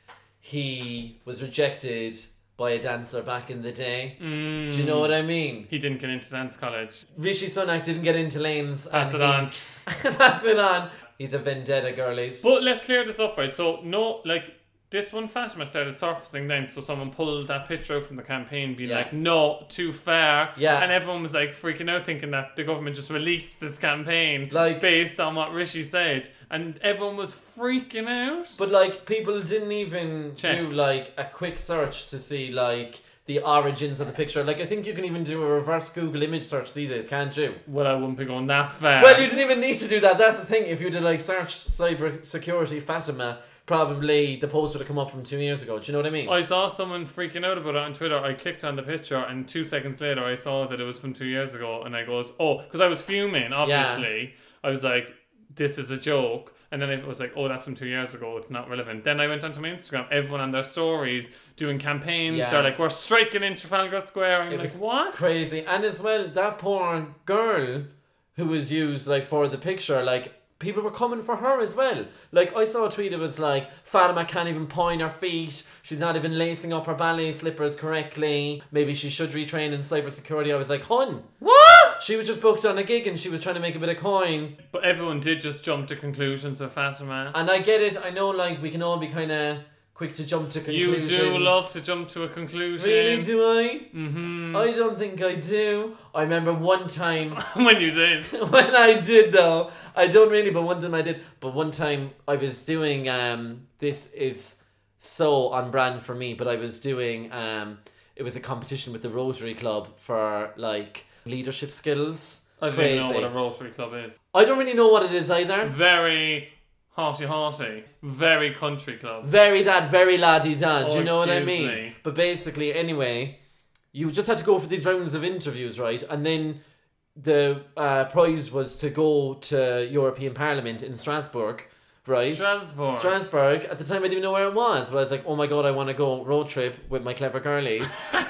[SPEAKER 1] he was rejected by a dancer back in the day.
[SPEAKER 2] Mm.
[SPEAKER 1] Do you know what I mean?
[SPEAKER 2] He didn't get into dance college.
[SPEAKER 1] Rishi Sunak didn't get into lanes.
[SPEAKER 2] Pass
[SPEAKER 1] and
[SPEAKER 2] it on.
[SPEAKER 1] he's- Pass it on. He's a vendetta, girlies.
[SPEAKER 2] But let's clear this up, right? So, no, like, this one Fatima started surfacing then, so someone pulled that picture out from the campaign, being
[SPEAKER 1] Yeah.
[SPEAKER 2] like, no, too far.
[SPEAKER 1] Yeah.
[SPEAKER 2] And everyone was like freaking out, thinking that the government just released this campaign
[SPEAKER 1] Like-
[SPEAKER 2] based on what Rishi said. And everyone was freaking out.
[SPEAKER 1] But like people didn't even
[SPEAKER 2] Check.
[SPEAKER 1] do like a quick search to see like the origins of the picture. Like I think you can even do a reverse Google image search these days, can't you?
[SPEAKER 2] Well, I wouldn't be going that far.
[SPEAKER 1] Well, you didn't even need to do that. That's the thing. If you did like search cyber security Fatima, probably the post would have come up from two years ago. Do you know what I mean?
[SPEAKER 2] I saw someone freaking out about it on Twitter. I clicked on the picture, and two seconds later, I saw that it was from two years ago. And I goes, "Oh," because I was fuming. Obviously, I was like, "This is a joke." And then it was like, "Oh, that's from two years ago. It's not relevant." Then I went onto my Instagram. Everyone on their stories doing campaigns.
[SPEAKER 1] Yeah.
[SPEAKER 2] They're like, "We're striking in Trafalgar Square." I'm
[SPEAKER 1] It
[SPEAKER 2] like,
[SPEAKER 1] was
[SPEAKER 2] "What?"
[SPEAKER 1] Crazy. And as well, that poor girl who was used like for the picture, like people were coming for her as well. Like I saw a tweet, it was like Fatima can't even point her feet, she's not even lacing up her ballet slippers correctly, maybe she should retrain in cybersecurity. I was like, hun,
[SPEAKER 2] What?
[SPEAKER 1] she was just booked on a gig and she was trying to make a bit of coin.
[SPEAKER 2] But everyone did just jump to conclusions with Fatima.
[SPEAKER 1] And I get it, I know like we can all be kind of quick to jump to
[SPEAKER 2] You
[SPEAKER 1] conclusions.
[SPEAKER 2] do love to jump to a conclusion.
[SPEAKER 1] Really, do I?
[SPEAKER 2] Mm-hmm.
[SPEAKER 1] I don't think I do. I remember one time
[SPEAKER 2] When you did.
[SPEAKER 1] when I did though, I don't really, but one time I did. But one time I was doing um this is so on brand for me, but I was doing um it was a competition with the Rotary Club for like leadership skills.
[SPEAKER 2] I don't
[SPEAKER 1] Crazy.
[SPEAKER 2] even know what a Rotary Club is.
[SPEAKER 1] I don't really know what it is either.
[SPEAKER 2] Very hearty-hearty. Very country club.
[SPEAKER 1] Very that very laddie da. Do
[SPEAKER 2] Oh,
[SPEAKER 1] you know what I
[SPEAKER 2] excuse
[SPEAKER 1] mean?
[SPEAKER 2] me.
[SPEAKER 1] But basically, anyway, you just had to go for these rounds of interviews, right? And then the uh, prize was to go to European Parliament in Strasbourg, right?
[SPEAKER 2] Strasbourg.
[SPEAKER 1] Strasbourg. At the time, I didn't even know where it was, but I was like, "Oh my god, I want to go road trip with my clever girlies."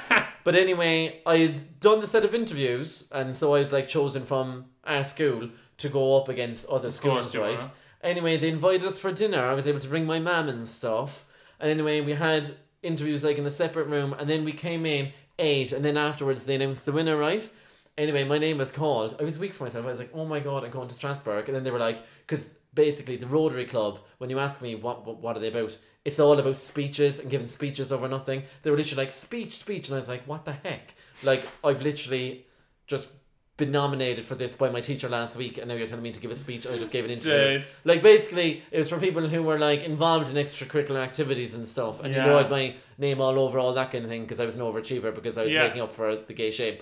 [SPEAKER 1] But anyway, I'd done the set of interviews, and so I was like chosen from our school to go up against other schools, right? Were. Anyway, they invited us for dinner. I was able to bring my mum and stuff. And anyway, we had interviews like in a separate room, and then we came in, ate, and then afterwards they announced the winner, right? Anyway, my name was called. I was weak for myself. I was like, oh my God, I'm going to Strasbourg. And then they were like, because basically the Rotary Club, when you ask me what, what what are they about, it's all about speeches and giving speeches over nothing. They were literally like, speech, speech. And I was like, what the heck? Like, I've literally just been nominated for this by my teacher last week, and now you're telling me to give a speech. I just gave an interview.
[SPEAKER 2] Dead.
[SPEAKER 1] Like, basically, it was for people who were like involved in extracurricular activities and stuff. And
[SPEAKER 2] yeah.
[SPEAKER 1] you know, I had my name all over all that kind of thing because I was an overachiever because I was
[SPEAKER 2] yeah.
[SPEAKER 1] making up for the gay shame.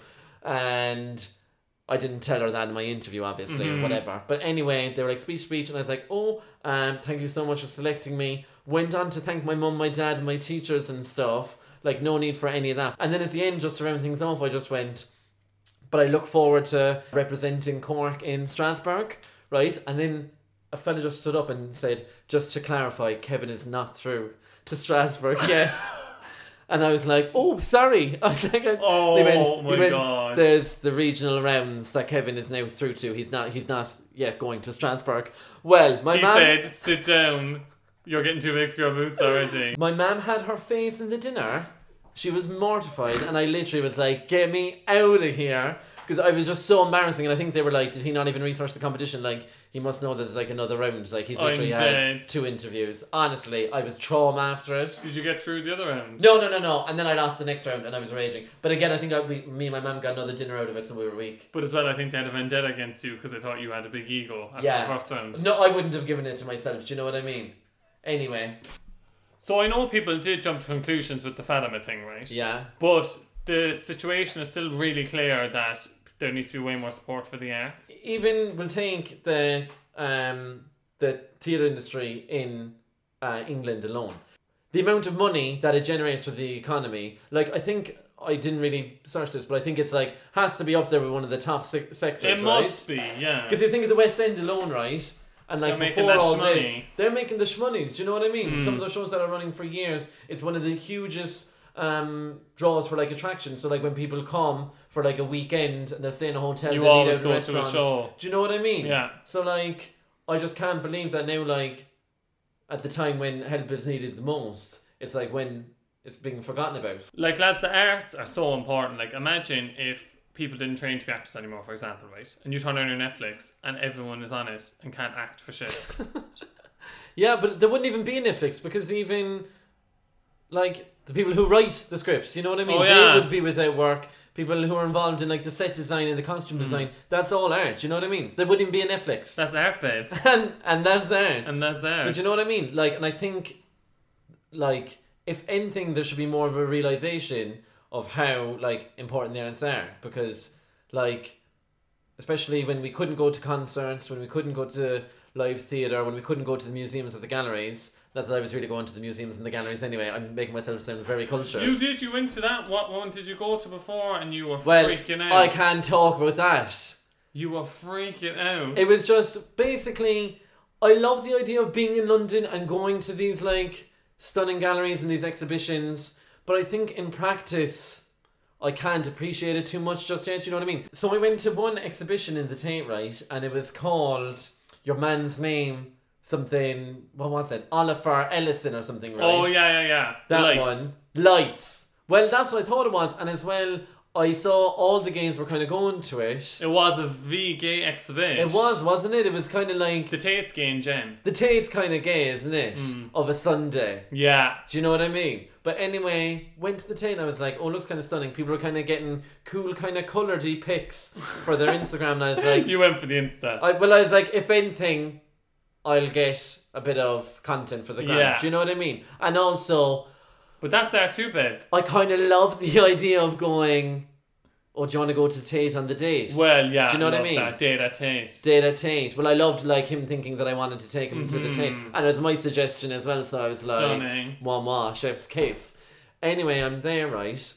[SPEAKER 1] And I didn't tell her that in my interview, obviously, mm-hmm. or whatever. But anyway, they were like, speech, speech. And I was like, oh, um, thank you so much for selecting me. Went on to thank my mum, my dad, and my teachers and stuff. Like, no need for any of that. And then at the end, just to round things off, I just went, but I look forward to representing Cork in Strasbourg, right? And then a fella just stood up and said, just to clarify, Kevin is not through to Strasbourg yet. And I was like, oh, sorry. I was like,
[SPEAKER 2] oh,
[SPEAKER 1] they went,
[SPEAKER 2] my
[SPEAKER 1] went,
[SPEAKER 2] God.
[SPEAKER 1] There's the regional rounds that Kevin is now through to. He's not He's not yet going to Strasbourg. Well, my
[SPEAKER 2] he
[SPEAKER 1] mom...
[SPEAKER 2] He said, sit down. You're getting too big for your boots already.
[SPEAKER 1] My mum had her face in the dinner. She was mortified, and I literally was like, get me out of here. Because I was just so embarrassing, and I think they were like, did he not even research the competition? Like, he must know there's like another round. Like, he's literally
[SPEAKER 2] I'm
[SPEAKER 1] had
[SPEAKER 2] dead.
[SPEAKER 1] two interviews. Honestly, I was trauma after it.
[SPEAKER 2] Did you get through the other round?
[SPEAKER 1] No, no, no, no. And then I lost the next round, and I was raging. But again, I think I, we, me and my mum got another dinner out of it, so we were weak.
[SPEAKER 2] But as well, I think they had a vendetta against you because they thought you had a big ego after
[SPEAKER 1] yeah.
[SPEAKER 2] the first round.
[SPEAKER 1] No, I wouldn't have given it to myself. Do you know what I mean? Anyway.
[SPEAKER 2] So I know people did jump to conclusions with the Fatima thing, right?
[SPEAKER 1] Yeah.
[SPEAKER 2] But the situation is still really clear that there needs to be way more support for the arts.
[SPEAKER 1] Even we'll take the um the theatre industry in uh, England alone. The amount of money that it generates for the economy, like I think I didn't really search this, but I think it's like has to be up there with one of the top se- sectors.
[SPEAKER 2] It
[SPEAKER 1] right?
[SPEAKER 2] must be, yeah.
[SPEAKER 1] Because you think of the West End alone, right? And like
[SPEAKER 2] they're
[SPEAKER 1] before all
[SPEAKER 2] shmoney.
[SPEAKER 1] this, they're making the shmoneys. Do you know what I mean?
[SPEAKER 2] Mm.
[SPEAKER 1] Some of those shows that are running for years, it's one of the hugest um, draws for like attractions. So like when people come for like a weekend and they'll stay in a hotel,
[SPEAKER 2] you
[SPEAKER 1] they'll eat
[SPEAKER 2] always
[SPEAKER 1] out in
[SPEAKER 2] go to a
[SPEAKER 1] restaurants.
[SPEAKER 2] show.
[SPEAKER 1] Do you know what I mean?
[SPEAKER 2] Yeah.
[SPEAKER 1] So like, I just can't believe that now. Like, at the time when help is needed the most, it's like when it's being forgotten about.
[SPEAKER 2] Like, lads, the arts are so important. Like, imagine if people didn't train to be actors anymore, for example, right? And you turn on your Netflix and everyone is on it and can't act for shit.
[SPEAKER 1] Yeah, but there wouldn't even be a Netflix because even like the people who write the scripts, you know what I mean?
[SPEAKER 2] Oh, yeah.
[SPEAKER 1] They would be without work. People who are involved in like the set design and the costume mm. design, that's all art, you know what I mean? So there wouldn't even be a Netflix.
[SPEAKER 2] That's art, babe.
[SPEAKER 1] and and that's art.
[SPEAKER 2] And that's art.
[SPEAKER 1] But you know what I mean? Like, and I think like if anything there should be more of a realization of how like important the arts are, because like especially when we couldn't go to concerts, when we couldn't go to live theatre, when we couldn't go to the museums or the galleries. Not that I was really going to the museums and the galleries anyway. I'm making myself sound very cultured.
[SPEAKER 2] You did, you went to that. What one did you go to before and you were
[SPEAKER 1] well,
[SPEAKER 2] freaking out?
[SPEAKER 1] I can't talk about that.
[SPEAKER 2] You were freaking out.
[SPEAKER 1] It was just basically, I love the idea of being in London and going to these like stunning galleries and these exhibitions. But I think in practice, I can't appreciate it too much just yet, you know what I mean? So I went to one exhibition in the Tate, right? And it was called Your Man's Name, something, what was it? Oliver Ellison or something, right?
[SPEAKER 2] Oh, yeah, yeah, yeah.
[SPEAKER 1] That
[SPEAKER 2] Lights.
[SPEAKER 1] one. Lights. Well, that's what I thought it was. And as well, I saw all the gays were kind of going to it.
[SPEAKER 2] It was a V gay exhibition.
[SPEAKER 1] It was, wasn't it? It was kind of like...
[SPEAKER 2] The Tate's gay and Jen.
[SPEAKER 1] The Tate's kind of gay, isn't it?
[SPEAKER 2] Mm.
[SPEAKER 1] Of a Sunday.
[SPEAKER 2] Yeah.
[SPEAKER 1] Do you know what I mean? But anyway, went to the Tate and I was like, oh, it looks kind of stunning. People were kind of getting cool kind of coloured-y pics for their Instagram. And I was like...
[SPEAKER 2] You went for the Insta.
[SPEAKER 1] I, well, I was like, if anything, I'll get a bit of content for the gram.
[SPEAKER 2] Yeah.
[SPEAKER 1] Do you know what I mean? And also...
[SPEAKER 2] But that's our too, babe.
[SPEAKER 1] I kind of love the idea of going... Oh, do you want to go to Tate on the date?
[SPEAKER 2] Well, yeah.
[SPEAKER 1] Do you know
[SPEAKER 2] I
[SPEAKER 1] what I
[SPEAKER 2] love
[SPEAKER 1] mean?
[SPEAKER 2] That. Date at Tate.
[SPEAKER 1] Date at Tate. Well, I loved like him thinking that I wanted to take him
[SPEAKER 2] Mm-hmm.
[SPEAKER 1] to the Tate. And it was my suggestion as well, so I was
[SPEAKER 2] Stunning.
[SPEAKER 1] like, moi moi, chef's kiss. Anyway, I'm there, right?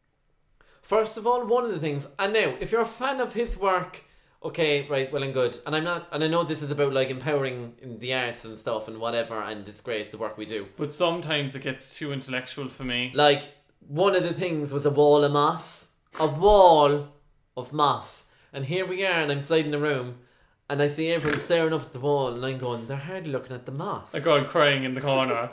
[SPEAKER 1] First of all, one of the things, and now, if you're a fan of his work, okay, right, well and good. And I'm not, and I know this is about like empowering in the arts and stuff and whatever, and it's great, the work we do.
[SPEAKER 2] But sometimes it gets too intellectual for me.
[SPEAKER 1] Like, one of the things was a wall of moss. A wall of moss. And here we are, and I'm sitting in the room, and I see everyone staring up at the wall, and I'm going, they're hardly looking at the moss.
[SPEAKER 2] A girl crying in the corner.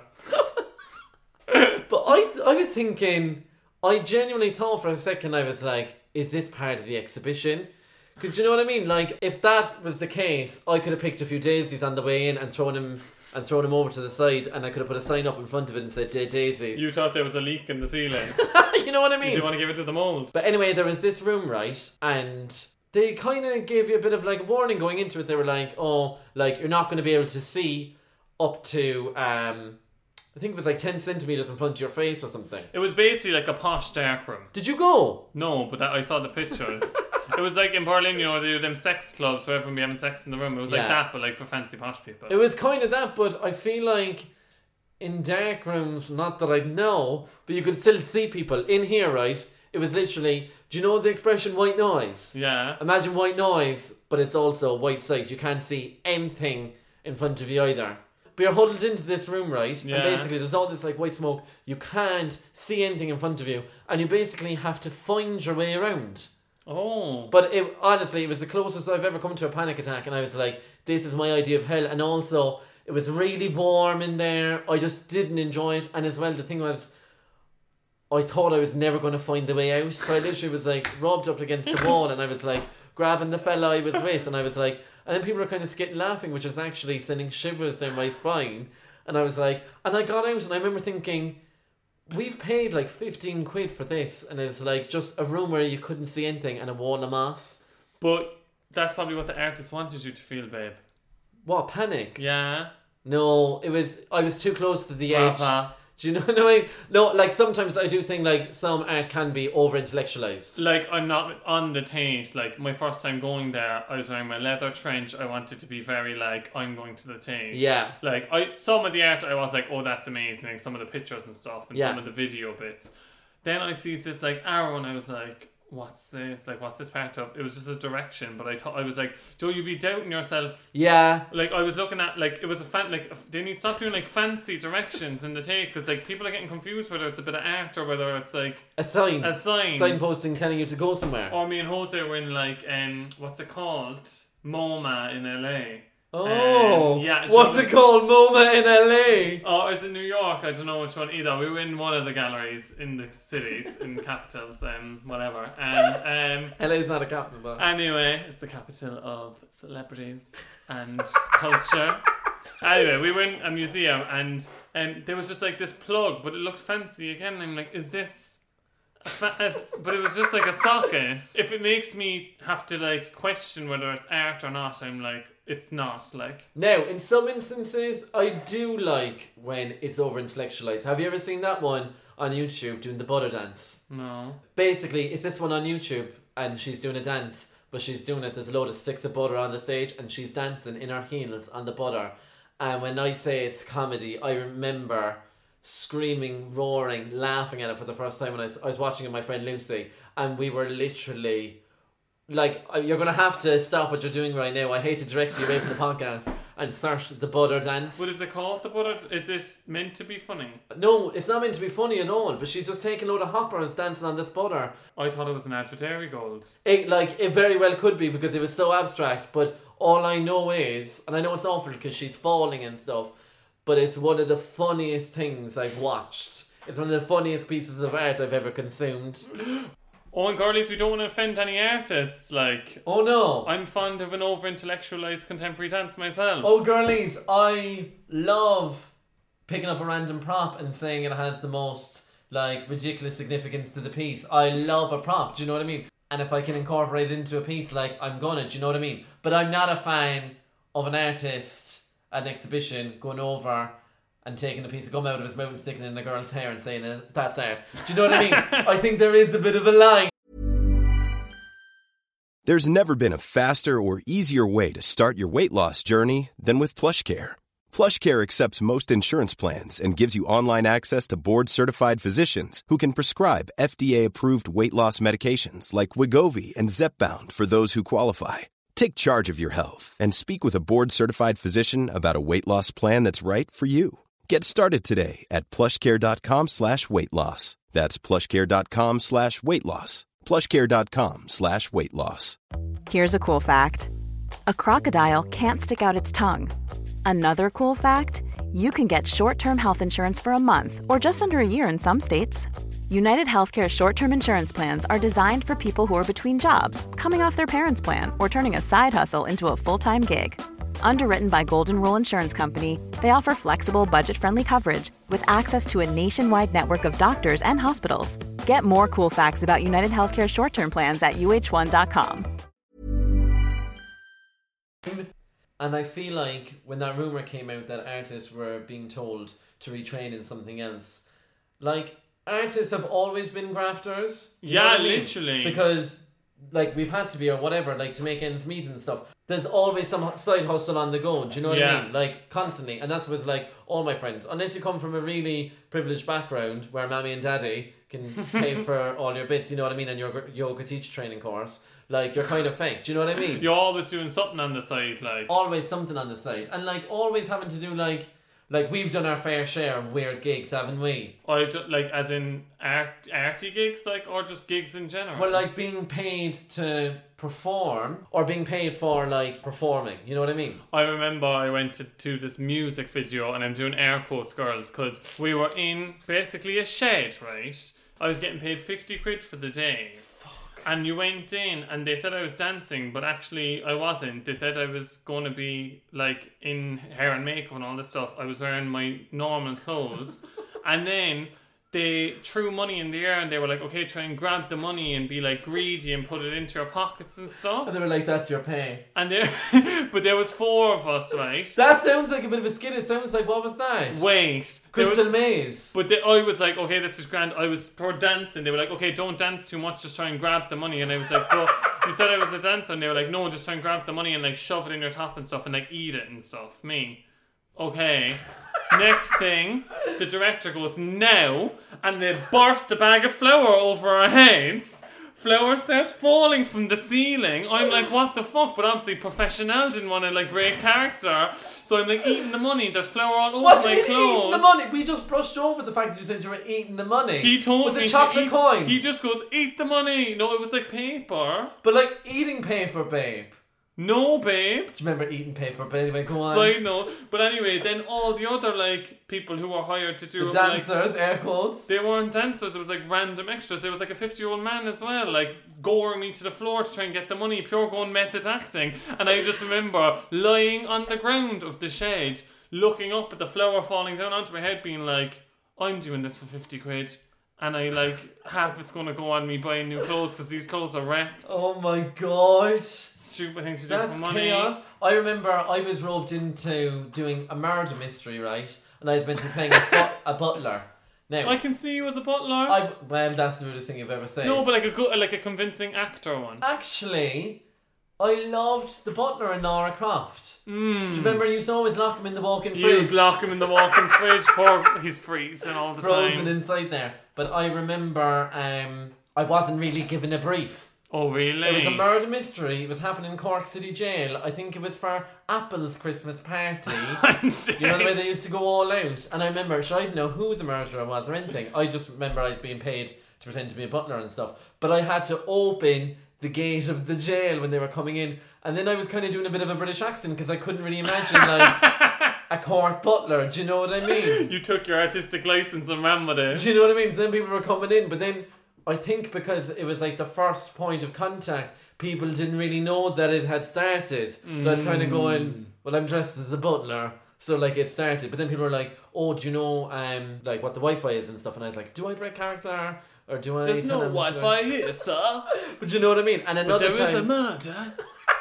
[SPEAKER 1] But I, I was thinking, I genuinely thought for a second, I was like, is this part of the exhibition? Because you know what I mean? Like, if that was the case, I could have picked a few daisies on the way in and thrown them and thrown them over to the side, and I could have put a sign up in front of it and said, dead daisies.
[SPEAKER 2] You thought there was a leak in the ceiling.
[SPEAKER 1] You know what I mean?
[SPEAKER 2] You didn't want to give it to the mould.
[SPEAKER 1] But anyway, there was this room, right? And they kind of gave you a bit of like a warning going into it. They were like, oh, like, you're not going to be able to see up to, um, I think it was like ten centimetres in front of your face or something.
[SPEAKER 2] It was basically like a posh dark room.
[SPEAKER 1] Did you go?
[SPEAKER 2] No, but that, I saw the pictures. It was like in Berlin, you know, they do them sex clubs where everyone be having sex in the room. It was like
[SPEAKER 1] Yeah.
[SPEAKER 2] that, but like for fancy posh people.
[SPEAKER 1] It was kind of that, but I feel like in dark rooms, not that I know, but you could still see people. In here, right, it was literally, do you know the expression white noise?
[SPEAKER 2] Yeah.
[SPEAKER 1] Imagine white noise, but it's also white sight. You can't see anything in front of you either. But you're huddled into this room, right?
[SPEAKER 2] Yeah.
[SPEAKER 1] And basically there's all this like white smoke. You can't see anything in front of you. And you basically have to find your way around.
[SPEAKER 2] Oh.
[SPEAKER 1] But it honestly, it was the closest I've ever come to a panic attack. And I was like, this is my idea of hell. And also, it was really warm in there. I just didn't enjoy it. And as well, the thing was, I thought I was never going to find the way out. So I literally was like rubbed up against the wall. And I was like grabbing the fella I was with. And I was like... And then people were kind of skitting laughing, which was actually sending shivers down my spine. And I was like... And I got out and I remember thinking... We've paid like fifteen quid for this. And it was like just a room where you couldn't see anything and a wall of moss.
[SPEAKER 2] But that's probably what the artist wanted you to feel, babe.
[SPEAKER 1] What, panicked?
[SPEAKER 2] Yeah.
[SPEAKER 1] No, it was... I was too close to the edge.
[SPEAKER 2] Rafa.
[SPEAKER 1] Do you know what I mean? No, like sometimes I do think like some art can be over-intellectualized.
[SPEAKER 2] Like, I'm not on the Tate. Like, my first time going there, I was wearing my leather trench. I wanted to be very, like, I'm going to the Tate.
[SPEAKER 1] Yeah.
[SPEAKER 2] Like, I some of the art, I was like, oh, that's amazing. Some of the pictures and stuff, and
[SPEAKER 1] Yeah.
[SPEAKER 2] some of the video bits. Then I see this, like, arrow, and I was like, what's this? Like, what's this part of? It was just a direction, but I thought, I was like, Joe, you'd be doubting yourself.
[SPEAKER 1] Yeah.
[SPEAKER 2] Like, I was looking at, like, it was a fan, like, they need to stop doing, like, fancy directions in the Tate, because, like, people are getting confused whether it's a bit of art or whether it's, like,
[SPEAKER 1] A sign.
[SPEAKER 2] a sign.
[SPEAKER 1] Signposting telling you to go somewhere.
[SPEAKER 2] Or me and Jose were in, like, um, what's it called? MoMA in L A.
[SPEAKER 1] Oh.
[SPEAKER 2] Um, yeah.
[SPEAKER 1] What's
[SPEAKER 2] so-
[SPEAKER 1] it called? MoMA in L A.
[SPEAKER 2] Oh, or is it New York? I don't know which one either. We were in one of the galleries in the cities, in capitals, um, whatever. And um,
[SPEAKER 1] L A's not a capital, but...
[SPEAKER 2] anyway, it's the capital of celebrities and culture. Anyway, we were in a museum, and um, there was just like this plug, but it looked fancy again. And I'm like, is this? A fa- a- but it was just like a socket. If it makes me have to like question whether it's art or not, I'm like, it's not. Like,
[SPEAKER 1] Now, in some instances, I do like when it's over-intellectualized. Have you ever seen that one on YouTube doing the butter dance?
[SPEAKER 2] no.
[SPEAKER 1] Basically, it's this one on YouTube, and she's doing a dance, but she's doing it, there's a load of sticks of butter on the stage, and she's dancing in her heels on the butter. And when I say it's comedy, I remember screaming, roaring, laughing at it for the first time when I was, I was watching it with my friend Lucy, and we were literally... Like, you're going to have to stop what you're doing right now. I hate to direct you away from the podcast and search the butter dance.
[SPEAKER 2] What is it called? The butter? Is it meant to be funny?
[SPEAKER 1] No, it's not meant to be funny at all, but she's just taking a load of hoppers dancing on this butter.
[SPEAKER 2] I thought it was an ad for Dairy Gold.
[SPEAKER 1] It, like, it very well could be because it was so abstract, but all I know is, and I know it's awful because she's falling and stuff, but it's one of the funniest things I've watched. It's one of the funniest pieces of art I've ever consumed.
[SPEAKER 2] Oh, and girlies, we don't want to offend any artists. Like,
[SPEAKER 1] Oh no!
[SPEAKER 2] I'm fond of an over-intellectualized contemporary dance myself.
[SPEAKER 1] Oh girlies, I love picking up a random prop and saying it has the most, like, ridiculous significance to the piece. I love a prop, do you know what I mean? And if I can incorporate it into a piece, like, I'm gonna, do you know what I mean? But I'm not a fan of an artist at an exhibition going over and taking a piece of gum out of his mouth and sticking it in a girl's hair and saying, that's art. Do you know what I mean? I think there is a bit of a line.
[SPEAKER 6] There's never been a faster or easier way to start your weight loss journey than with PlushCare. PlushCare accepts most insurance plans and gives you online access to board-certified physicians who can prescribe F D A-approved weight loss medications like Wegovy and Zepbound for those who qualify. Take charge of your health and speak with a board-certified physician about a weight loss plan that's right for you. Get started today at plushcare.com slash weight loss. That's plushcare.com slash weight loss. plushcare.com slash weight loss.
[SPEAKER 7] Here's a cool fact. A crocodile can't stick out its tongue. Another cool fact, you can get short-term health insurance for a month or just under a year in some states. United Healthcare short-term insurance plans are designed for people who are between jobs, coming off their parents' plan, or turning a side hustle into a full-time gig. Underwritten by Golden Rule Insurance Company, they offer flexible, budget-friendly coverage with access to a nationwide network of doctors and hospitals. Get more cool facts about United Healthcare short-term plans at U H one dot com.
[SPEAKER 1] And I feel like when that rumour came out that artists were being told to retrain in something else, like, artists have always been grafters. You know
[SPEAKER 2] Yeah,
[SPEAKER 1] what I mean?
[SPEAKER 2] literally.
[SPEAKER 1] Because, like, we've had to be or whatever, like, to make ends meet and stuff. There's always some side hustle on the go, do you know what
[SPEAKER 2] Yeah.
[SPEAKER 1] I mean? Like, constantly. And that's with, like, all my friends. Unless you come from a really privileged background where mommy and daddy can pay for all your bits, you know what I mean, and your yoga teacher training course, like, you're kind of fake, do you know what I mean?
[SPEAKER 2] You're always doing something on the side, like.
[SPEAKER 1] Always something on the side. And, like, always having to do, like, like, we've done our fair share of weird gigs, haven't we?
[SPEAKER 2] I've done, like, as in art, arty gigs, like, or just gigs in general.
[SPEAKER 1] Well, like, being paid to perform or being paid for, like, performing, you know what I mean?
[SPEAKER 2] I remember I went to, to this music video, and I'm doing air quotes, girls, because we were in basically a shed, right? I was getting paid fifty quid for the day. Fuck. And you went in, and they said I was dancing, but actually I wasn't. They said I was going to be, like, in hair and makeup and all this stuff. I was wearing my normal clothes. And then they threw money in the air, and they were like, okay, try and grab the money and be, like, greedy and put it into your pockets and stuff.
[SPEAKER 1] And they were like, that's your pay.
[SPEAKER 2] And there, but there was four of us, right?
[SPEAKER 1] That sounds like a bit of a skit. It sounds like, what was that?
[SPEAKER 2] Wait. there
[SPEAKER 1] Crystal
[SPEAKER 2] was-
[SPEAKER 1] Maze.
[SPEAKER 2] But they, I was like, okay, this is grand. I was for dancing. They were like, okay, don't dance too much. Just try and grab the money. And I was like, but you said I was a dancer. And they were like, no, just try and grab the money and, like, shove it in your top and stuff and, like, eat it and stuff. Me. Okay. Next thing, the director goes, now, and they burst a bag of flour over our heads. Flour starts falling from the ceiling. I'm like, what the fuck? But obviously, professional didn't want to, like, break character. So I'm, like, eating the money. There's flour all over
[SPEAKER 1] What do
[SPEAKER 2] my
[SPEAKER 1] you mean
[SPEAKER 2] clothes.
[SPEAKER 1] eating the money? We just brushed over the fact that you said you were eating the money.
[SPEAKER 2] He told
[SPEAKER 1] With
[SPEAKER 2] me
[SPEAKER 1] the
[SPEAKER 2] to
[SPEAKER 1] chocolate
[SPEAKER 2] eat-
[SPEAKER 1] coins.
[SPEAKER 2] He just goes, eat the money. No, it was like paper.
[SPEAKER 1] But, like, eating paper, babe.
[SPEAKER 2] No, babe.
[SPEAKER 1] Do you remember eating paper? But anyway, go on.
[SPEAKER 2] Side note. But anyway, then all the other, like, people who were hired to do
[SPEAKER 1] The
[SPEAKER 2] it were, like,
[SPEAKER 1] dancers, air quotes.
[SPEAKER 2] they weren't dancers, it was like random extras. There was like a fifty year old man as well, like goring me to the floor to try and get the money, pure going method acting. And I just remember lying on the ground of the shed, looking up at the flour falling down onto my head, being like, I'm doing this for fifty quid. And I, like, half it's going to go on me buying new clothes because these clothes are wrecked.
[SPEAKER 1] Oh my god.
[SPEAKER 2] Stupid thing to do
[SPEAKER 1] That's
[SPEAKER 2] for money.
[SPEAKER 1] chaos. I remember I was roped into doing a murder mystery, right? And I was meant to be playing a, but- a butler. Now,
[SPEAKER 2] I can see you as a butler.
[SPEAKER 1] I, well, that's the weirdest thing you've ever said.
[SPEAKER 2] no, but like a good, like a convincing actor one.
[SPEAKER 1] Actually, I loved the butler in Lara Croft.
[SPEAKER 2] Mm.
[SPEAKER 1] Do you remember you used to always lock him in the walk-in
[SPEAKER 2] You
[SPEAKER 1] fridge?
[SPEAKER 2] just lock him in the walk-in fridge. Poor, he's freezing all the
[SPEAKER 1] Frozen
[SPEAKER 2] time.
[SPEAKER 1] inside there. But I remember um, I wasn't really given a brief.
[SPEAKER 2] Oh, really?
[SPEAKER 1] It was a murder mystery. It was happening in Cork City Jail. I think it was for Apple's Christmas party. You know the way they used to go all out. And I remember, so I didn't know who the murderer was or anything. I just remember I was being paid to pretend to be a butler and stuff. But I had to open the gate of the jail when they were coming in. And then I was kind of doing a bit of a British accent because I couldn't really imagine, like, a Cork butler. Do you know what I mean?
[SPEAKER 2] You took your artistic license and ran with it.
[SPEAKER 1] Do you know what I mean? So then people were coming in. But then I think because it was like the first point of contact, people didn't really know that it had started. Mm. But I was kind of going, well, I'm dressed as a butler. So, like, it started. But then people were like, oh, do you know, um, like, what the Wi-Fi is and stuff? And I was like, do I break character? Or do I...
[SPEAKER 2] There's
[SPEAKER 1] tell
[SPEAKER 2] no
[SPEAKER 1] them, do I-"
[SPEAKER 2] Wi-Fi here, sir.
[SPEAKER 1] But you know what I mean? And
[SPEAKER 2] But
[SPEAKER 1] another
[SPEAKER 2] there is
[SPEAKER 1] time...
[SPEAKER 2] a murder.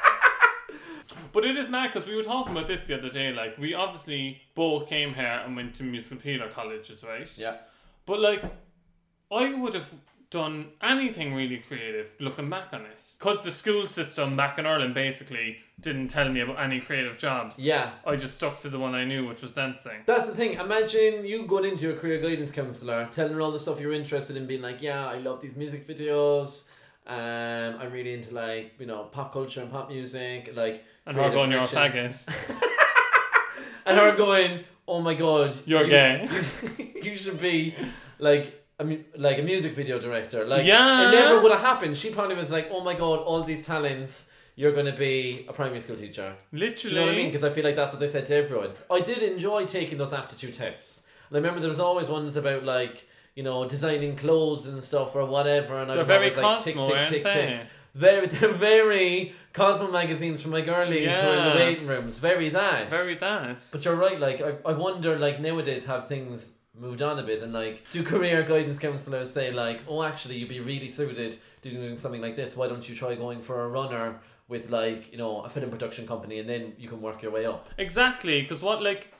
[SPEAKER 2] But it is mad because we were talking about this the other day. Like, we obviously both came here and went to musical theatre colleges, right?
[SPEAKER 1] Yeah.
[SPEAKER 2] But, like, I would have done anything really creative looking back on it. Because the school system back in Ireland basically didn't tell me about any creative jobs.
[SPEAKER 1] Yeah.
[SPEAKER 2] I just stuck to the one I knew, which was dancing.
[SPEAKER 1] That's the thing. Imagine you going into a career guidance counsellor, telling her all the stuff you're interested in, being like, yeah, I love these music videos. Um, I'm really into, like, you know, pop culture and pop music. Like,
[SPEAKER 2] And her going, you're a
[SPEAKER 1] direction."
[SPEAKER 2] faggot.
[SPEAKER 1] And her going, oh my god.
[SPEAKER 2] You're
[SPEAKER 1] you,
[SPEAKER 2] gay.
[SPEAKER 1] You, you should be, like, I mean, like a music video director. Like,
[SPEAKER 2] Yeah.
[SPEAKER 1] it never would have happened. She probably was like, oh my god, all these talents, you're going to be a primary school teacher.
[SPEAKER 2] Literally.
[SPEAKER 1] Do you know what I mean? Because I feel like that's what they said to everyone. I did enjoy taking those aptitude tests. And I remember there was always ones about like, you know, designing clothes and stuff or whatever. And I
[SPEAKER 2] They're
[SPEAKER 1] was
[SPEAKER 2] very
[SPEAKER 1] always like, tick,
[SPEAKER 2] Cosmo,
[SPEAKER 1] tick,
[SPEAKER 2] aren't
[SPEAKER 1] tick,
[SPEAKER 2] they?
[SPEAKER 1] tick. Very, they're very Cosmo magazines for my girlies who are in the
[SPEAKER 2] Yeah.
[SPEAKER 1] waiting rooms. Very that.
[SPEAKER 2] Very that.
[SPEAKER 1] But you're right, like, I, I wonder, like, nowadays have things moved on a bit, and like, do career guidance counsellors say like, oh, actually you'd be really suited to doing something like this, why don't you try going for a runner with like, you know, a film production company, and then you can work your way up.
[SPEAKER 2] Exactly, because what like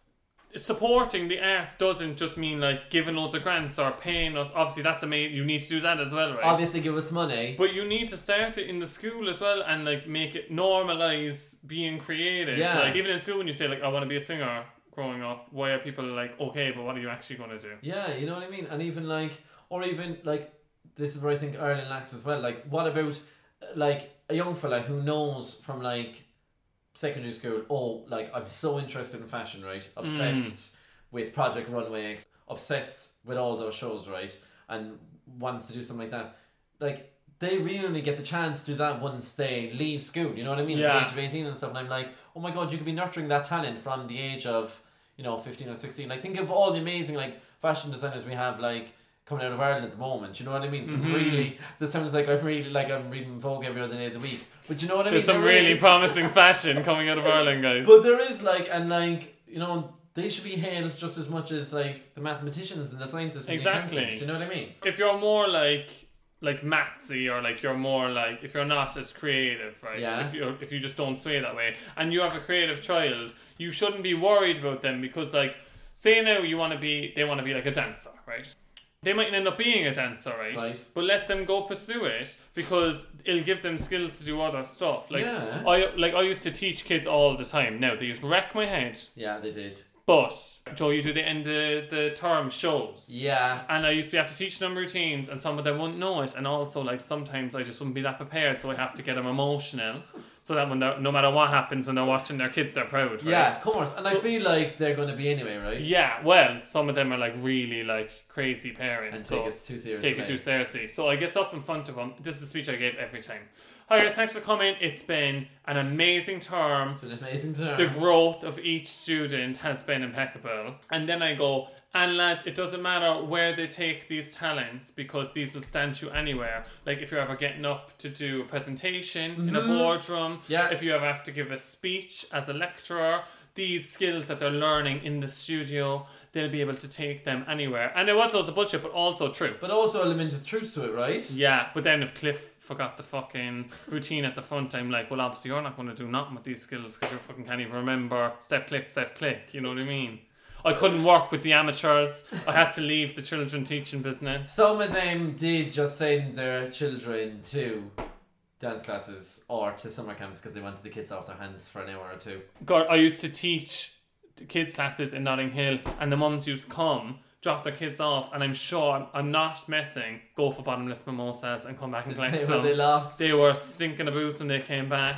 [SPEAKER 2] supporting the arts doesn't just mean like giving loads of grants or paying us. Obviously that's amazing, you need to do that as well, right?
[SPEAKER 1] Obviously give us money,
[SPEAKER 2] but you need to start it in the school as well, and like make it normalise being creative.
[SPEAKER 1] Yeah.
[SPEAKER 2] Like even in school when you say like I want to be a singer growing up, why are people like, okay, but what are you actually going to do?
[SPEAKER 1] yeah, you know what I mean. And even like, or even like, this is where I think Ireland lacks as well, like, what about like a young fella who knows from like secondary school, oh, like, I'm so interested in fashion, right? Obsessed mm. with Project Runway, obsessed with all those shows, right? And wants to do something like that. Like, they really only get the chance to do that once they leave school, you know what I mean?
[SPEAKER 2] Yeah.
[SPEAKER 1] At the age of eighteen and stuff. And I'm like, oh my god, you could be nurturing that talent from the age of, you know, fifteen or sixteen. Like, think of all the amazing, like, fashion designers we have, like, coming out of Ireland at the moment, you know what I mean? Some mm-hmm. really, this sounds like I'm really, like I'm reading Vogue every other day of the week, but you know what I mean?
[SPEAKER 2] There's some
[SPEAKER 1] there
[SPEAKER 2] really
[SPEAKER 1] is.
[SPEAKER 2] promising fashion coming out of Ireland, guys.
[SPEAKER 1] But there is, like, and like, you know, they should be hailed just as much as like the mathematicians and the scientists and
[SPEAKER 2] exactly.
[SPEAKER 1] the accountants, do you know what I mean?
[SPEAKER 2] If you're more like like mathsy, or like you're more like, if you're not as creative, right?
[SPEAKER 1] Yeah.
[SPEAKER 2] If you if you just don't sway that way, and you have a creative child, you shouldn't be worried about them, because like, say now you want to be, they want to be like a dancer, right? They might end up being a dancer, right?
[SPEAKER 1] Right.
[SPEAKER 2] But let them go pursue it, because it'll give them skills to do other stuff. Like
[SPEAKER 1] Yeah.
[SPEAKER 2] I like I used to teach kids all the time. Now they used to wreck my head.
[SPEAKER 1] Yeah, they did.
[SPEAKER 2] But Joe, you do the end of the term shows.
[SPEAKER 1] Yeah.
[SPEAKER 2] And I used to be have to teach them routines, and some of them wouldn't know it. And also, like, sometimes I just wouldn't be that prepared, so I have to get them emotional, so that when they're, no matter what happens when they're watching their kids, they're proud, right?
[SPEAKER 1] Yeah, of course. And
[SPEAKER 2] so,
[SPEAKER 1] I feel like they're going to be anyway, right?
[SPEAKER 2] Yeah, well, some of them are like really like crazy parents.
[SPEAKER 1] And
[SPEAKER 2] so
[SPEAKER 1] take it too seriously.
[SPEAKER 2] Take it too seriously. So I get up in front of them. This is the speech I gave every time. Hi guys, thanks for coming. It's been an amazing term.
[SPEAKER 1] It's been an amazing term.
[SPEAKER 2] The growth of each student has been impeccable. And then I go, and lads, it doesn't matter where they take these talents, because these will stand you anywhere. Like if you're ever getting up to do a presentation mm-hmm. in a boardroom,
[SPEAKER 1] yeah.
[SPEAKER 2] if you ever have to give a speech as a lecturer, these skills that they're learning in the studio, they'll be able to take them anywhere. And there was loads of bullshit, but also true.
[SPEAKER 1] But also an element of truth to it, right?
[SPEAKER 2] Yeah, but then if Cliff forgot the fucking routine at the front, I'm like, well, obviously you're not going to do nothing with these skills, because you fucking can't even remember step, click, step, click. You know what I mean? I couldn't work with the amateurs. I had to leave the children teaching business.
[SPEAKER 1] Some of them did just send their children to dance classes or to summer camps because they wanted the kids off their hands for an hour or two.
[SPEAKER 2] God, I used to teach kids classes in Notting Hill, and the mums used to come, drop their kids off, and I'm sure, I'm, I'm not messing, go for bottomless mimosas and come back and collect
[SPEAKER 1] they
[SPEAKER 2] them.
[SPEAKER 1] were they locked.
[SPEAKER 2] They were stinking of booze when they came back.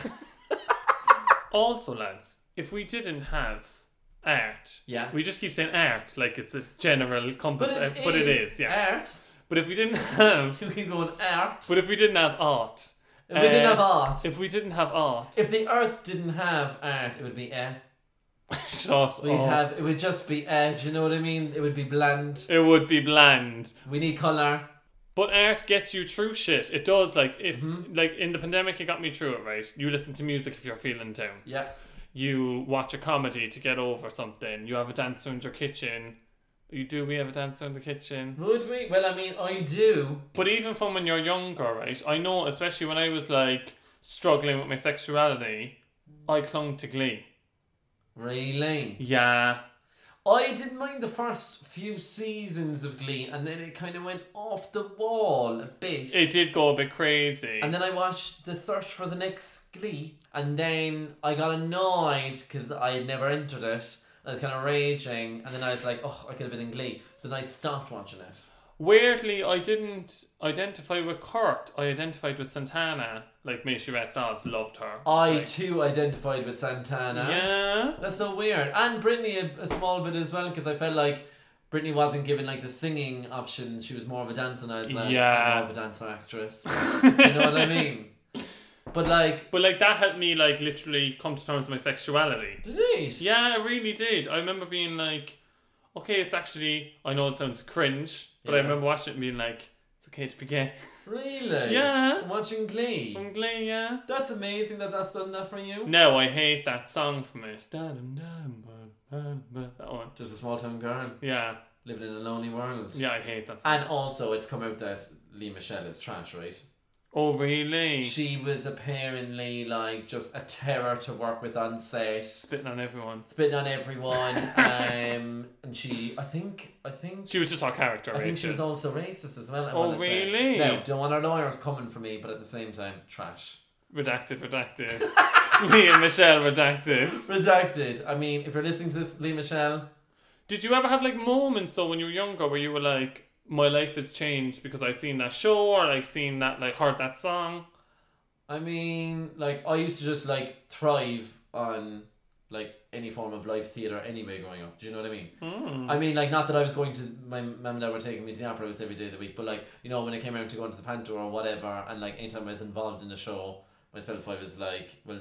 [SPEAKER 2] Also, lads, if we didn't have art,
[SPEAKER 1] yeah,
[SPEAKER 2] we just keep saying art like it's a general compass,
[SPEAKER 1] but it,
[SPEAKER 2] but
[SPEAKER 1] is,
[SPEAKER 2] it is, yeah.
[SPEAKER 1] Art.
[SPEAKER 2] But if we didn't have,
[SPEAKER 1] you keep going art.
[SPEAKER 2] But if we didn't have art,
[SPEAKER 1] if we uh, didn't have art,
[SPEAKER 2] if we didn't have art,
[SPEAKER 1] if the earth didn't have art, it would be eh.
[SPEAKER 2] Shut
[SPEAKER 1] We'd
[SPEAKER 2] up.
[SPEAKER 1] have it would just be eh. Do you know what I mean? It would be bland.
[SPEAKER 2] It would be bland.
[SPEAKER 1] We need colour.
[SPEAKER 2] But art gets you through shit. It does. Like if
[SPEAKER 1] mm-hmm.
[SPEAKER 2] like in the pandemic, it got me through it. Right? You listen to music if you're feeling down.
[SPEAKER 1] Yeah.
[SPEAKER 2] You watch a comedy to get over something. You have a dancer in your kitchen. You do we have a dancer in the kitchen?
[SPEAKER 1] Would we? Well, I mean, I do.
[SPEAKER 2] But even from when you're younger, right? I know, especially when I was like struggling with my sexuality, I clung to Glee.
[SPEAKER 1] Really?
[SPEAKER 2] Yeah.
[SPEAKER 1] I didn't mind the first few seasons of Glee, and then it kind of went off the wall a bit.
[SPEAKER 2] It did go a bit crazy.
[SPEAKER 1] And then I watched the search for the next Glee, and then I got annoyed because I had never entered it. I was kind of raging, and then I was like, oh, I could have been in Glee. So then I stopped watching it.
[SPEAKER 2] Weirdly, I didn't identify with Kurt. I identified with Santana. Like, may she rest of, loved her.
[SPEAKER 1] I
[SPEAKER 2] like,
[SPEAKER 1] too identified with Santana.
[SPEAKER 2] Yeah.
[SPEAKER 1] That's so weird. And Britney a, a small bit as well, because I felt like Britney wasn't given like the singing options. She was more of a dancer, and I was like,
[SPEAKER 2] Yeah.
[SPEAKER 1] I'm more of a dancer actress. Do you know what I mean? But like,
[SPEAKER 2] But like that helped me like literally come to terms with my sexuality.
[SPEAKER 1] did it?
[SPEAKER 2] Yeah, it really did. I remember being like, okay, it's actually, I know it sounds cringe, but I
[SPEAKER 1] Yeah.
[SPEAKER 2] remember watching it and being like, it's okay to be gay.
[SPEAKER 1] Really?
[SPEAKER 2] Yeah.
[SPEAKER 1] From watching Glee.
[SPEAKER 2] From Glee, yeah.
[SPEAKER 1] That's amazing that that's done that for you.
[SPEAKER 2] No, I hate that song from it. That one.
[SPEAKER 1] Just a small town girl
[SPEAKER 2] Yeah.
[SPEAKER 1] living in a lonely world.
[SPEAKER 2] Yeah, I hate that song.
[SPEAKER 1] And also, it's come out that Lea Michele is trash, right?
[SPEAKER 2] Oh, really?
[SPEAKER 1] She was apparently like just a terror to work with on set,
[SPEAKER 2] Spitting on everyone.
[SPEAKER 1] spitting on everyone. um, and she, I think, I think,
[SPEAKER 2] She was just our character,
[SPEAKER 1] I think she
[SPEAKER 2] Rachel.
[SPEAKER 1] was also racist as well. I
[SPEAKER 2] Oh,
[SPEAKER 1] wanna say.
[SPEAKER 2] really?
[SPEAKER 1] Now, don't want our lawyers coming for me, but at the same time, trash.
[SPEAKER 2] Redacted, redacted. Lea and Michelle redacted.
[SPEAKER 1] Redacted. I mean, if you're listening to this, Lea Michele,
[SPEAKER 2] Did you ever have like moments though when you were younger where you were like, my life has changed because I've seen that show or like seen that, like heard that song?
[SPEAKER 1] I mean, like, I used to just, like, thrive on, like, any form of live theatre anyway growing up. Do you know what I mean?
[SPEAKER 2] Mm.
[SPEAKER 1] I mean, like, not that I was going to, my mum and dad were taking me to the opera house every day of the week, but, like, you know, when it came around to going to the Panto or whatever, and, like, anytime I was involved in a show, myself, I was like, well,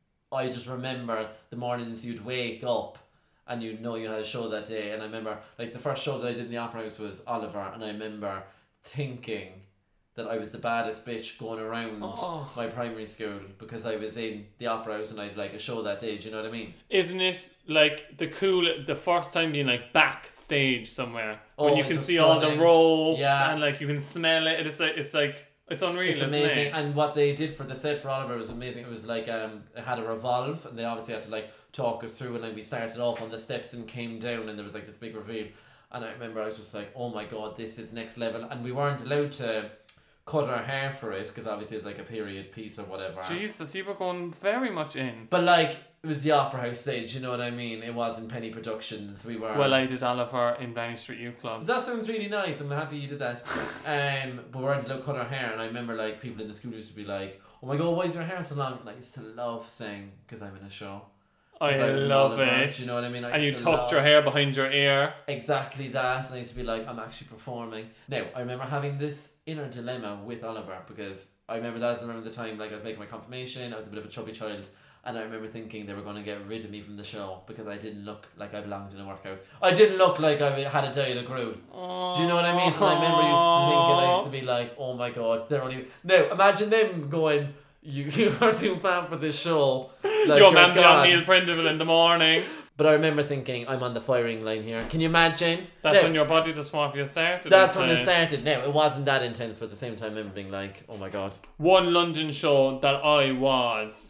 [SPEAKER 1] I just remember the mornings you'd wake up and you'd know you had a show that day. And I remember, like, the first show that I did in the opera house was Oliver, and I remember thinking that I was the baddest bitch going around
[SPEAKER 2] Oh.
[SPEAKER 1] my primary school because I was in the opera house and I'd like a show that day. Do you know what I mean?
[SPEAKER 2] Isn't it like the cool, the first time being like backstage somewhere when
[SPEAKER 1] Oh,
[SPEAKER 2] you
[SPEAKER 1] it's
[SPEAKER 2] can
[SPEAKER 1] just
[SPEAKER 2] see all the
[SPEAKER 1] stunning.
[SPEAKER 2] ropes
[SPEAKER 1] Yeah.
[SPEAKER 2] and like you can smell it. It's like, it's like, it's unreal,
[SPEAKER 1] It's
[SPEAKER 2] isn't
[SPEAKER 1] amazing.
[SPEAKER 2] it?
[SPEAKER 1] And what they did for the set for Oliver was amazing. It was like um it had a revolve, and they obviously had to like talk us through, and then we started off on the steps and came down, and there was like this big reveal. And I remember I was just like, oh my god, this is next level. And we weren't allowed to cut our hair for it because obviously it's like a period piece or whatever.
[SPEAKER 2] Jesus, you were going very much in.
[SPEAKER 1] But like, it was the opera house stage, you know what I mean? It wasn't Penny Productions. We were.
[SPEAKER 2] Well, I did Oliver in Blarney Street Youth Club.
[SPEAKER 1] That sounds really nice. I'm happy you did that. Um, but we weren't allowed to cut our hair, and I remember like people in the school used to be like, "Oh my god, why is your hair so long?" And I used to love saying because I'm in a show.
[SPEAKER 2] I,
[SPEAKER 1] 'Cause I was in
[SPEAKER 2] love
[SPEAKER 1] Oliver,
[SPEAKER 2] it.
[SPEAKER 1] do you know what I mean? I
[SPEAKER 2] and you
[SPEAKER 1] used to
[SPEAKER 2] tucked
[SPEAKER 1] love-
[SPEAKER 2] your hair behind your ear.
[SPEAKER 1] Exactly that, and I used to be like, I'm actually performing. Now, I remember having this inner dilemma with Oliver because I remember that. I remember the time like I was making my confirmation. I was a bit of a chubby child. And I remember thinking they were going to get rid of me from the show because I didn't look like I belonged in a workhouse. I didn't look like I had a diet of crude. Do you know what I mean? And I remember used to thinking, I used to be like, oh my god, they're only... Now, imagine them going, you, you are too fat for this show. Like,
[SPEAKER 2] Your
[SPEAKER 1] you're
[SPEAKER 2] man be on
[SPEAKER 1] gone.
[SPEAKER 2] Neil Prendeville in the morning.
[SPEAKER 1] But I remember thinking, I'm on the firing line here. Can you imagine?
[SPEAKER 2] That's
[SPEAKER 1] Now,
[SPEAKER 2] when your body dysmorphia started.
[SPEAKER 1] That's
[SPEAKER 2] I'd
[SPEAKER 1] when it
[SPEAKER 2] say.
[SPEAKER 1] started. Now, it wasn't that intense, but at the same time, I remember being like, oh my god.
[SPEAKER 2] One London show that I was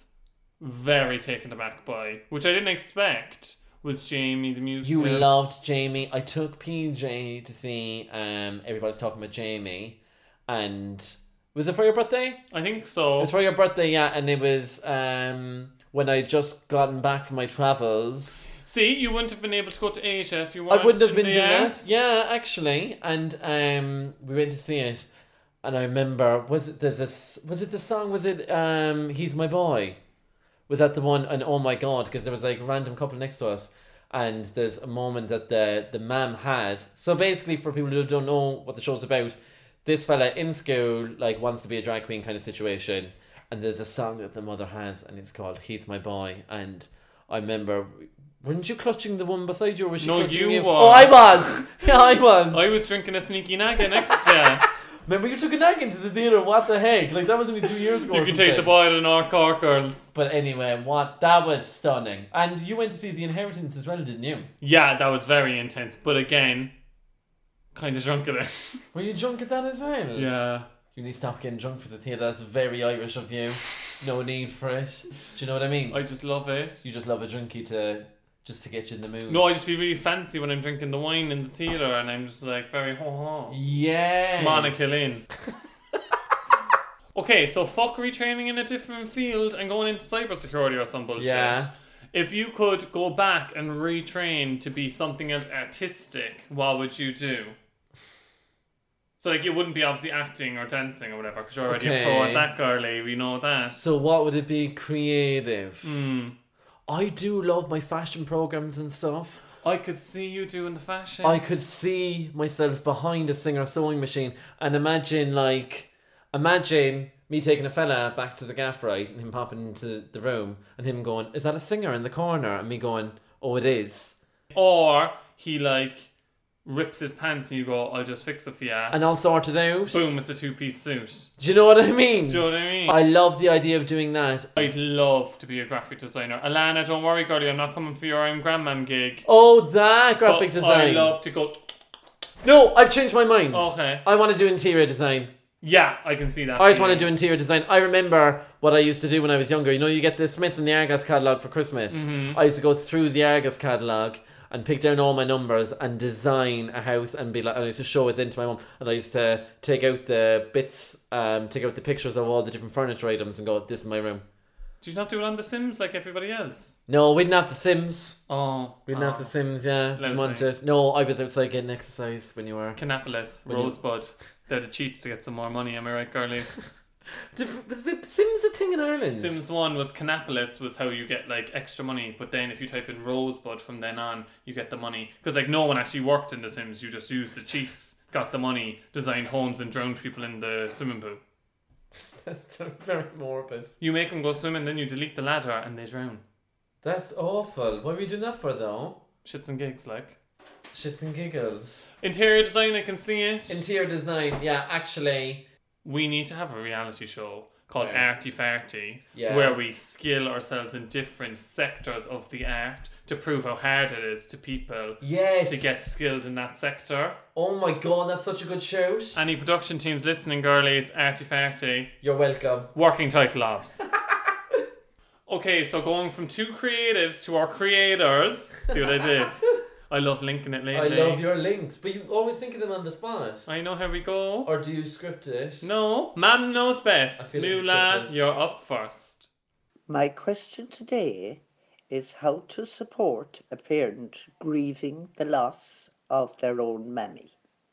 [SPEAKER 2] very taken aback by, which I didn't expect, was Jamie the musical.
[SPEAKER 1] You loved Jamie. I took P J to see um Everybody's Talking About Jamie, and was it for your birthday?
[SPEAKER 2] I think
[SPEAKER 1] It
[SPEAKER 2] so.
[SPEAKER 1] was for your birthday, yeah, and it was um when I just gotten back from my travels.
[SPEAKER 2] See, you wouldn't have been able to go to Asia if you weren't
[SPEAKER 1] I wouldn't have
[SPEAKER 2] in
[SPEAKER 1] been
[SPEAKER 2] the
[SPEAKER 1] doing that.
[SPEAKER 2] arts.
[SPEAKER 1] Yeah, actually, and um we went to see it, and I remember was it there's a s- was it the song was it um He's My Boy. Was that the one? And oh my god, because there was like a random couple next to us, and there's a moment that the the ma'am has. So basically, for people who don't know what the show's about, this fella in school like wants to be a drag queen kind of situation, and there's a song that the mother has, and it's called "He's My Boy." And I remember, weren't you clutching the woman beside you, or was she
[SPEAKER 2] No,
[SPEAKER 1] clutching
[SPEAKER 2] you
[SPEAKER 1] you?
[SPEAKER 2] were.
[SPEAKER 1] Oh, I was. Yeah, I was.
[SPEAKER 2] I was drinking a sneaky nagging next to you.
[SPEAKER 1] Remember, you took a nag into the theatre. What the heck? Like that was only two years ago.
[SPEAKER 2] You
[SPEAKER 1] or
[SPEAKER 2] could take the
[SPEAKER 1] something.
[SPEAKER 2] boy to North Cork girls.
[SPEAKER 1] But anyway, what that was stunning. And you went to see The Inheritance as well, didn't you?
[SPEAKER 2] Yeah, that was very intense. But again, kind of drunk at it.
[SPEAKER 1] Were you drunk at that as well?
[SPEAKER 2] Yeah.
[SPEAKER 1] You need to stop getting drunk for the theatre. That's very Irish of you. No need for it. Do you know what I mean?
[SPEAKER 2] I just love it.
[SPEAKER 1] You just love a drinky to just to get you in the mood.
[SPEAKER 2] No, I just feel really fancy when I'm drinking the wine in the theatre and I'm just like very ho ho.
[SPEAKER 1] Yeah.
[SPEAKER 2] Monica Lynn. Okay, so fuckery training in a different field and going into cybersecurity or some bullshit.
[SPEAKER 1] Yeah.
[SPEAKER 2] If you could go back and retrain to be something else artistic, what would you do? So like, it wouldn't be obviously acting or dancing or whatever, because you're already a pro
[SPEAKER 1] Okay.
[SPEAKER 2] at that, girly. We know that.
[SPEAKER 1] So what would it be? Creative.
[SPEAKER 2] Hmm.
[SPEAKER 1] I do love my fashion programs and stuff.
[SPEAKER 2] I could see you doing the fashion.
[SPEAKER 1] I could see myself behind a Singer sewing machine and imagine, like, imagine me taking a fella back to the gaff, right, and him popping into the room and him going, is that a Singer in the corner? And me going, oh, it is.
[SPEAKER 2] Or he, like, rips his pants and you go, I'll just fix it for you.
[SPEAKER 1] And I'll sort it out.
[SPEAKER 2] Boom, it's a two-piece suit.
[SPEAKER 1] Do you know what I mean?
[SPEAKER 2] Do you know what I mean?
[SPEAKER 1] I love the idea of doing that.
[SPEAKER 2] I'd love to be a graphic designer. Alana, don't worry, girlie, I'm not coming for your I'm grandmam gig.
[SPEAKER 1] Oh, that graphic
[SPEAKER 2] But
[SPEAKER 1] design.
[SPEAKER 2] I love to go...
[SPEAKER 1] No, I've changed my mind.
[SPEAKER 2] Okay.
[SPEAKER 1] I want to do interior design.
[SPEAKER 2] Yeah, I can see that.
[SPEAKER 1] I just want to do interior design. I remember what I used to do when I was younger. You know, you get the Smiths and the Argos catalogue for Christmas.
[SPEAKER 2] Mm-hmm.
[SPEAKER 1] I used to go through the Argos catalogue and pick down all my numbers and design a house and be like, and I used to show it then to my mum, and I used to take out the bits, um, take out the pictures of all the different furniture items and go, this is my room.
[SPEAKER 2] Did you not do it on The Sims like everybody else?
[SPEAKER 1] No, we didn't have the Sims.
[SPEAKER 2] Oh.
[SPEAKER 1] We didn't
[SPEAKER 2] oh.
[SPEAKER 1] have the Sims, yeah. Didn't want
[SPEAKER 2] Lousy.
[SPEAKER 1] it. No, I was outside getting exercise when you were.
[SPEAKER 2] Canapolis,
[SPEAKER 1] When you-
[SPEAKER 2] Rosebud. They're the cheats to get some more money, am I right, girlies?
[SPEAKER 1] Did, was the Sims a thing in Ireland?
[SPEAKER 2] Sims one was Canapolis, was how you get like extra money, but then if you type in Rosebud from then on, you get the money. Because like no one actually worked in The Sims, you just used the cheats, got the money, designed homes and drowned people in the swimming pool.
[SPEAKER 1] That's very morbid.
[SPEAKER 2] You make them go swimming, then you delete the ladder and they drown.
[SPEAKER 1] That's awful. What are we doing that for though?
[SPEAKER 2] Shits and gigs, like.
[SPEAKER 1] Shits and giggles.
[SPEAKER 2] Interior design, I can see it.
[SPEAKER 1] Interior design, yeah, actually.
[SPEAKER 2] We need to have a reality show called
[SPEAKER 1] Yeah.
[SPEAKER 2] Arty Farty,
[SPEAKER 1] Yeah.
[SPEAKER 2] where we skill ourselves in different sectors of the art to prove how hard it is to people
[SPEAKER 1] Yes.
[SPEAKER 2] to get skilled in that sector.
[SPEAKER 1] Oh my god, that's such a good shout.
[SPEAKER 2] Any production teams listening, girlies, Arty Farty,
[SPEAKER 1] You're welcome.
[SPEAKER 2] working title offs. Okay, so going from two creatives to our creators. See what I did? I love linking it
[SPEAKER 1] I
[SPEAKER 2] lately.
[SPEAKER 1] love your links, but you always think of them on the spot.
[SPEAKER 2] I know how we go.
[SPEAKER 1] Or do you script it?
[SPEAKER 2] No, Mam knows
[SPEAKER 1] I
[SPEAKER 2] best.
[SPEAKER 1] feel like it's
[SPEAKER 2] Lula,
[SPEAKER 1] scripted.
[SPEAKER 2] you're up first.
[SPEAKER 8] My question today is how to support a parent grieving the loss of their own mammy.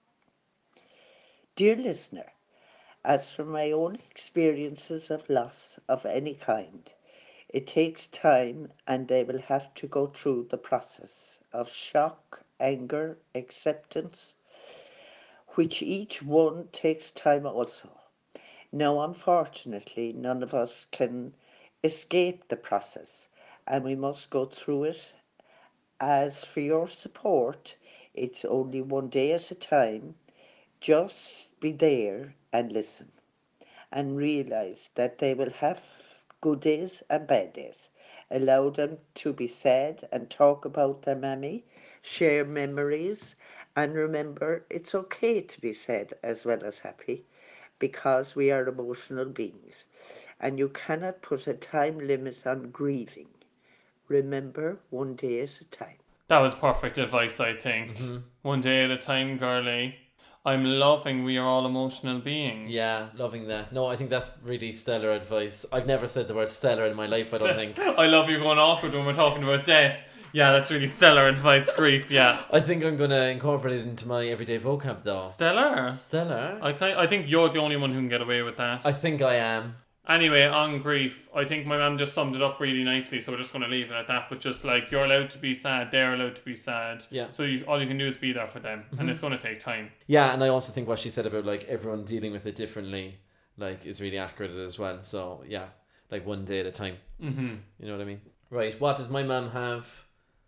[SPEAKER 8] Dear listener, as from my own experiences of loss of any kind, it takes time and they will have to go through the process of shock, anger, acceptance, which each one takes time also. Now, unfortunately, none of us can escape the process and we must go through it. As for your support, it's only one day at a time. Just be there and listen and realize that they will have good days and bad days. Allow them to be sad and talk about their mammy, share memories, and remember it's okay to be sad as well as happy because we are emotional beings and you cannot put a time limit on grieving. Remember, one day at a time.
[SPEAKER 2] That was perfect advice, I think.
[SPEAKER 1] Mm-hmm.
[SPEAKER 2] One day at a time, girly. I'm loving we are all emotional beings.
[SPEAKER 1] Yeah, loving that. No, I think that's really stellar advice. I've never said the word stellar in my life, I don't think.
[SPEAKER 2] I love you going awkward when we're talking about death. Yeah, that's really stellar advice, grief, yeah.
[SPEAKER 1] I think I'm going to incorporate it into my everyday vocab though.
[SPEAKER 2] Stellar?
[SPEAKER 1] Stellar?
[SPEAKER 2] I, kind, I think you're the only one who can get away with that.
[SPEAKER 1] I think I am.
[SPEAKER 2] Anyway, on grief, I think my mum just summed it up really nicely, so we're just going to leave it at that. But just like, you're allowed to be sad, they're allowed to be sad.
[SPEAKER 1] Yeah.
[SPEAKER 2] So you, all you can do is be there for them.
[SPEAKER 1] Mm-hmm.
[SPEAKER 2] And it's going to take time.
[SPEAKER 1] Yeah, and I also think what she said about like everyone dealing with it differently, like, is really accurate as well. So yeah, like one day at a time.
[SPEAKER 2] Mm-hmm.
[SPEAKER 1] You know what I mean? Right, what does my mum have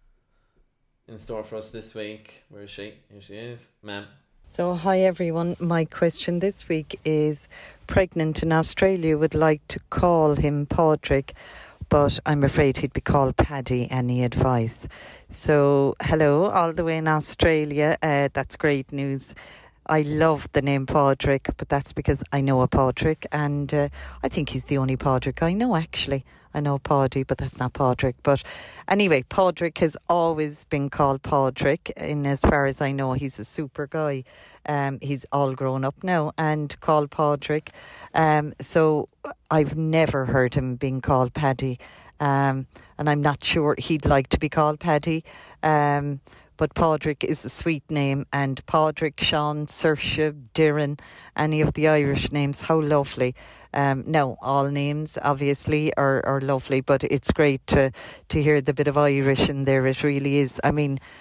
[SPEAKER 1] in store for us this week? Where is she? Here she is. Ma'am.
[SPEAKER 9] So, hi everyone. My question this week is: pregnant in Australia, would like to call him Padraig, but I'm afraid he'd be called Paddy. Any advice? So, hello, all the way in Australia. Uh, that's great news. I love the name Padraig, but that's because I know a Padraig, and uh, I think he's the only Padraig I know, actually. I know Paddy, but that's not Padraig. But anyway, Padraig has always been called Padraig, and as far as I know, he's a super guy. Um, he's all grown up now and called Padraig. Um, so I've never heard him being called Paddy, um, and I'm not sure he'd like to be called Paddy. Um, But Padraig is a sweet name, and Padraig, Sean, Saoirse, Darren, any of the Irish names, how lovely. Um, now, all names obviously are, are lovely, but it's great to, to hear the bit of Irish in there. It really is. I mean,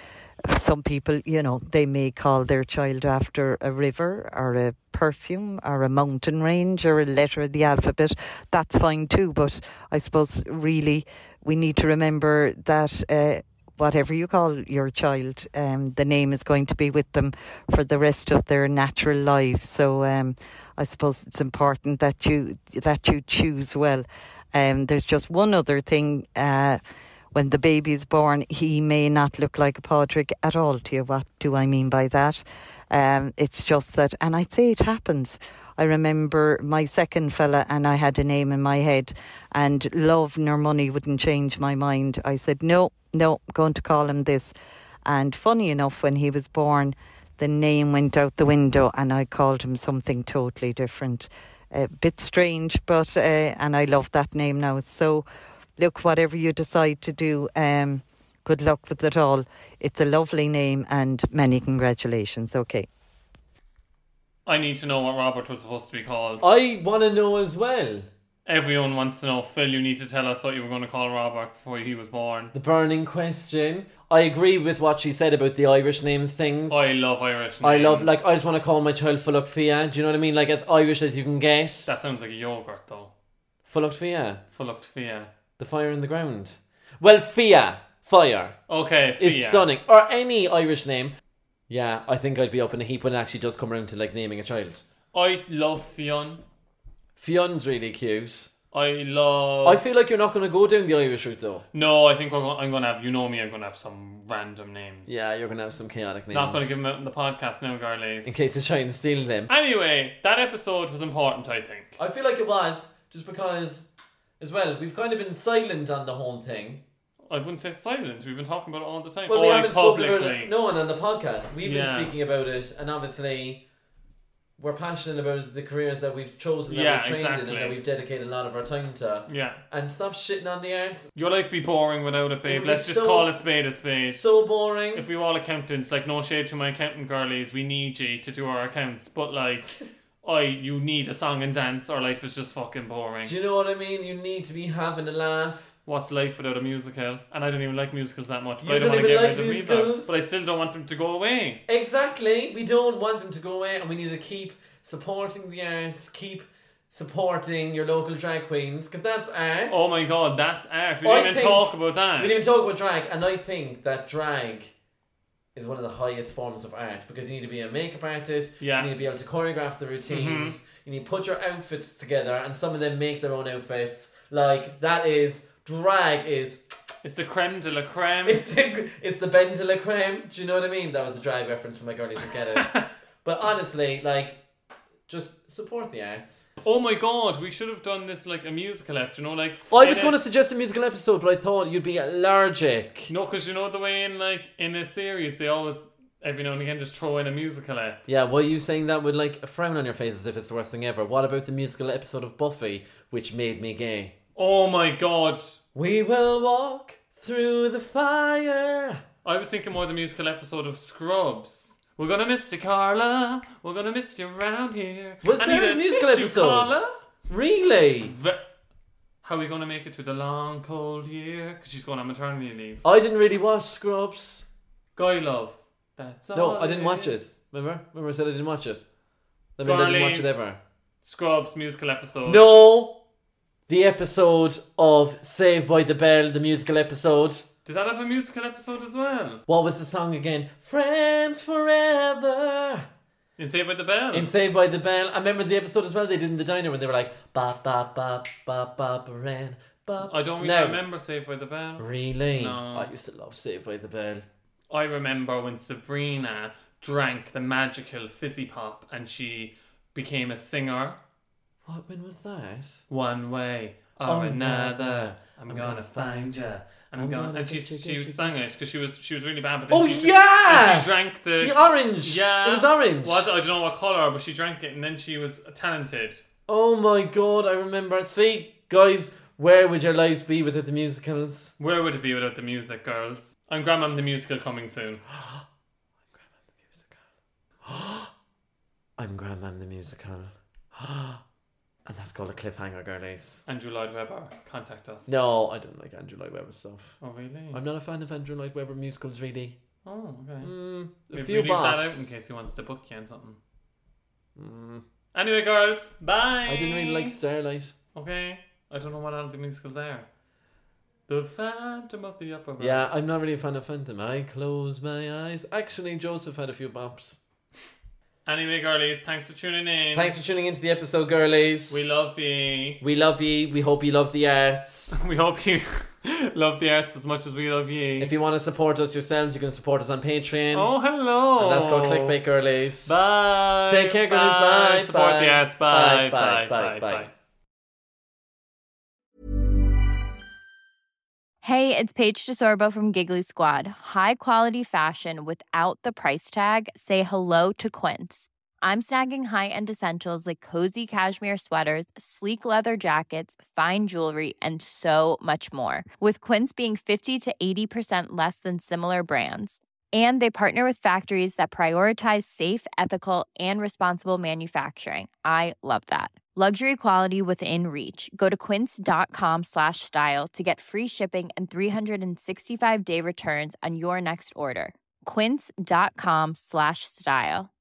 [SPEAKER 9] some people, you know, they may call their child after a river or a perfume or a mountain range or a letter of the alphabet. That's fine too. But I suppose really we need to remember that uh, whatever you call your child, um, the name is going to be with them for the rest of their natural lives. So um, I suppose it's important that you that you choose well. Um, there's just one other thing. Uh, when the baby is born, he may not look like a Padraig at all to you. What do I mean by that? Um, it's just that, and I'd say it happens. I remember my second fella and I had a name in my head, and love nor money wouldn't change my mind. I said, no, no, I'm going to call him this. And funny enough, when he was born, the name went out the window and I called him something totally different. A bit strange, but, uh, and I love that name now. So, look, whatever you decide to do, um, good luck with it all. It's a lovely name and many congratulations. Okay.
[SPEAKER 2] I need to know what Robert was supposed to be called.
[SPEAKER 1] I want to know as well.
[SPEAKER 2] Everyone wants to know. Phil, you need to tell us what you were going to call Robert before he was born.
[SPEAKER 1] The burning question. I agree with what she said about the Irish names things.
[SPEAKER 2] I love Irish names.
[SPEAKER 1] I love, like, I just want to call my child Fulach Fia. Do you know what I mean? Like, as Irish as you can get.
[SPEAKER 2] That sounds like a yogurt, though.
[SPEAKER 1] Fulach Fia.
[SPEAKER 2] Fulach Fia.
[SPEAKER 1] The fire in the ground. Well, Fia. Fire.
[SPEAKER 2] Okay, Fia.
[SPEAKER 1] Is stunning. Or any Irish name. Yeah, I think I'd be up in a heap when it actually does come around to, like, naming a child.
[SPEAKER 2] I love Fionn.
[SPEAKER 1] Fionn's really cute.
[SPEAKER 2] I love...
[SPEAKER 1] I feel like you're not going to go down the Irish route, though.
[SPEAKER 2] No, I think we're going, I'm going to have... You know me, I'm going to have some random names.
[SPEAKER 1] Yeah, you're going to have some chaotic names.
[SPEAKER 2] Not going to give them out in the podcast now, girlies.
[SPEAKER 1] In case they try and steal them.
[SPEAKER 2] Anyway, that episode was important, I think.
[SPEAKER 1] I feel like it was, just because, as well, we've kind of been silent on the whole thing.
[SPEAKER 2] I wouldn't say silent. We've been talking about it all the time.
[SPEAKER 1] Well,
[SPEAKER 2] oh,
[SPEAKER 1] we
[SPEAKER 2] like
[SPEAKER 1] haven't
[SPEAKER 2] publicly.
[SPEAKER 1] spoken about it. No one on the podcast. We've
[SPEAKER 2] yeah.
[SPEAKER 1] been speaking about it, and obviously we're passionate about the careers that we've chosen, that
[SPEAKER 2] yeah,
[SPEAKER 1] we've trained
[SPEAKER 2] exactly.
[SPEAKER 1] in, and that we've dedicated a lot of our time to.
[SPEAKER 2] Yeah.
[SPEAKER 1] And stop shitting on the arts.
[SPEAKER 2] Your life be boring without it, babe.
[SPEAKER 1] It
[SPEAKER 2] Let's just
[SPEAKER 1] so,
[SPEAKER 2] call a spade a spade.
[SPEAKER 1] So boring.
[SPEAKER 2] If we were all accountants, like, no shade to my accountant girlies, we need you to do our accounts, but like, I, you need a song and dance, or life is just fucking boring.
[SPEAKER 1] Do you know what I mean? You need to be having a laugh.
[SPEAKER 2] What's life without a musical? And I don't even like musicals that much, but
[SPEAKER 1] You
[SPEAKER 2] I don't,
[SPEAKER 1] don't
[SPEAKER 2] want to
[SPEAKER 1] even
[SPEAKER 2] get
[SPEAKER 1] like
[SPEAKER 2] rid of
[SPEAKER 1] musicals?
[SPEAKER 2] either. But I still don't want them to go away.
[SPEAKER 1] Exactly. We don't want them to go away, and we need to keep supporting the arts, keep supporting your local drag queens, because that's art.
[SPEAKER 2] Oh my god, that's art. We didn't
[SPEAKER 1] I
[SPEAKER 2] even
[SPEAKER 1] think-
[SPEAKER 2] talk about that.
[SPEAKER 1] We didn't even talk about drag, and I think that drag is one of the highest forms of art, because you need to be a makeup artist,
[SPEAKER 2] Yeah.
[SPEAKER 1] you need to be able to choreograph the routines,
[SPEAKER 2] Mm-hmm.
[SPEAKER 1] you need to put your outfits together, and some of them make their own outfits. Like, that is, drag is...
[SPEAKER 2] It's the creme de la creme.
[SPEAKER 1] It's the, it's the Ben de la creme. Do you know what I mean? That was a drag reference for my girlies who get it. But honestly, like, just support the arts.
[SPEAKER 2] Oh my god, we should have done this like a musical episode, you know, like...
[SPEAKER 1] I was
[SPEAKER 2] in
[SPEAKER 1] going
[SPEAKER 2] a-
[SPEAKER 1] to suggest a musical episode, but I thought you'd be allergic.
[SPEAKER 2] No, because you know the way in like in a series they always every now and again just throw in a musical ep.
[SPEAKER 1] Yeah, why are you saying that with like a frown on your face as if it's the worst thing ever? What about the musical episode of Buffy, which made me gay?
[SPEAKER 2] Oh my god.
[SPEAKER 1] We will walk through the fire.
[SPEAKER 2] I was thinking more the musical episode of Scrubs. We're gonna miss you, Carla. We're gonna miss you around here.
[SPEAKER 1] Was
[SPEAKER 2] I
[SPEAKER 1] there
[SPEAKER 2] need
[SPEAKER 1] a musical
[SPEAKER 2] tissue,
[SPEAKER 1] episode?
[SPEAKER 2] Carla.
[SPEAKER 1] Really?
[SPEAKER 2] Ve- How are we gonna make it through the long cold year? Because she's going on maternity leave.
[SPEAKER 1] I didn't really watch Scrubs.
[SPEAKER 2] Guy love. That's all.
[SPEAKER 1] No, I didn't
[SPEAKER 2] it
[SPEAKER 1] watch it.
[SPEAKER 2] is.
[SPEAKER 1] Remember? Remember I said I didn't watch it? That meant I didn't watch it
[SPEAKER 2] Girlies.
[SPEAKER 1] ever.
[SPEAKER 2] Scrubs musical episode.
[SPEAKER 1] No! The episode of Saved by the Bell, the musical episode.
[SPEAKER 2] Did that have a musical episode as well?
[SPEAKER 1] What was the song again? Friends Forever.
[SPEAKER 2] In Saved by the Bell?
[SPEAKER 1] In Saved by the Bell. I remember the episode as well they did in the diner when they were like ba ba ba ba ba ba ran ba.
[SPEAKER 2] I don't really
[SPEAKER 1] Now,
[SPEAKER 2] remember Saved by the Bell.
[SPEAKER 1] Really?
[SPEAKER 2] No.
[SPEAKER 1] I used to love Saved by the Bell.
[SPEAKER 2] I remember when Sabrina drank the magical fizzy pop and she became a singer.
[SPEAKER 1] What? When was that?
[SPEAKER 2] One way or
[SPEAKER 1] Oh,
[SPEAKER 2] another,
[SPEAKER 1] another.
[SPEAKER 2] I'm,
[SPEAKER 1] I'm
[SPEAKER 2] gonna,
[SPEAKER 1] gonna
[SPEAKER 2] find ya. And I'm
[SPEAKER 1] I'm
[SPEAKER 2] gonna,
[SPEAKER 1] gonna
[SPEAKER 2] and she
[SPEAKER 1] get you,
[SPEAKER 2] she
[SPEAKER 1] get
[SPEAKER 2] was
[SPEAKER 1] you,
[SPEAKER 2] sang
[SPEAKER 1] get
[SPEAKER 2] it because she was she was really bad. But then
[SPEAKER 1] Oh
[SPEAKER 2] she,
[SPEAKER 1] yeah!
[SPEAKER 2] and she drank the
[SPEAKER 1] The orange.
[SPEAKER 2] Yeah,
[SPEAKER 1] It was orange.
[SPEAKER 2] Was I don't know what color, but she drank it, and then she was talented.
[SPEAKER 1] Oh my god! I remember. See, guys, where would your lives be without the musicals?
[SPEAKER 2] Where would it be without the music, girls? I'm Grandmam the musical coming soon.
[SPEAKER 1] I'm Grandmam the musical. And that's called a cliffhanger, girlies.
[SPEAKER 2] Andrew Lloyd Webber, contact us.
[SPEAKER 1] No, I don't like Andrew Lloyd Webber stuff.
[SPEAKER 2] Oh really?
[SPEAKER 1] I'm not a fan of Andrew Lloyd Webber musicals, really.
[SPEAKER 2] Oh, okay.
[SPEAKER 1] Mm, a
[SPEAKER 2] Maybe
[SPEAKER 1] few
[SPEAKER 2] we leave that out
[SPEAKER 1] bops.
[SPEAKER 2] in case he wants to book you and something.
[SPEAKER 1] Mm.
[SPEAKER 2] Anyway, girls, bye.
[SPEAKER 1] I didn't really like Starlight.
[SPEAKER 2] Okay, I don't know what all the musicals are. The Phantom of the Opera.
[SPEAKER 1] Yeah, I'm not really a fan of Phantom. I close my eyes. Actually, Joseph had a few bops.
[SPEAKER 2] Anyway, girlies, thanks for tuning in.
[SPEAKER 1] Thanks for tuning into the episode, girlies.
[SPEAKER 2] We love you.
[SPEAKER 1] We love you. We hope you love the arts.
[SPEAKER 2] We hope you love the arts as much as we love you.
[SPEAKER 1] If you want to support us yourselves, you can support us on Patreon.
[SPEAKER 2] Oh, hello.
[SPEAKER 1] And that's called Clickbait, girlies.
[SPEAKER 2] Bye.
[SPEAKER 1] Take care, girlies. Bye.
[SPEAKER 2] Support
[SPEAKER 1] bye.
[SPEAKER 2] the arts. Bye.
[SPEAKER 1] Bye. Bye.
[SPEAKER 2] Bye.
[SPEAKER 1] Bye. Bye.
[SPEAKER 2] Bye.
[SPEAKER 10] Hey, it's Paige DeSorbo from Giggly Squad. High quality fashion without the price tag. Say hello to Quince. I'm snagging high-end essentials like cozy cashmere sweaters, sleek leather jackets, fine jewelry, and so much more. With Quince being fifty to eighty percent less than similar brands. And they partner with factories that prioritize safe, ethical, and responsible manufacturing. I love that. Luxury quality within reach. Go to quince.com slash style to get free shipping and three sixty-five day returns on your next order. Quince.com slash style.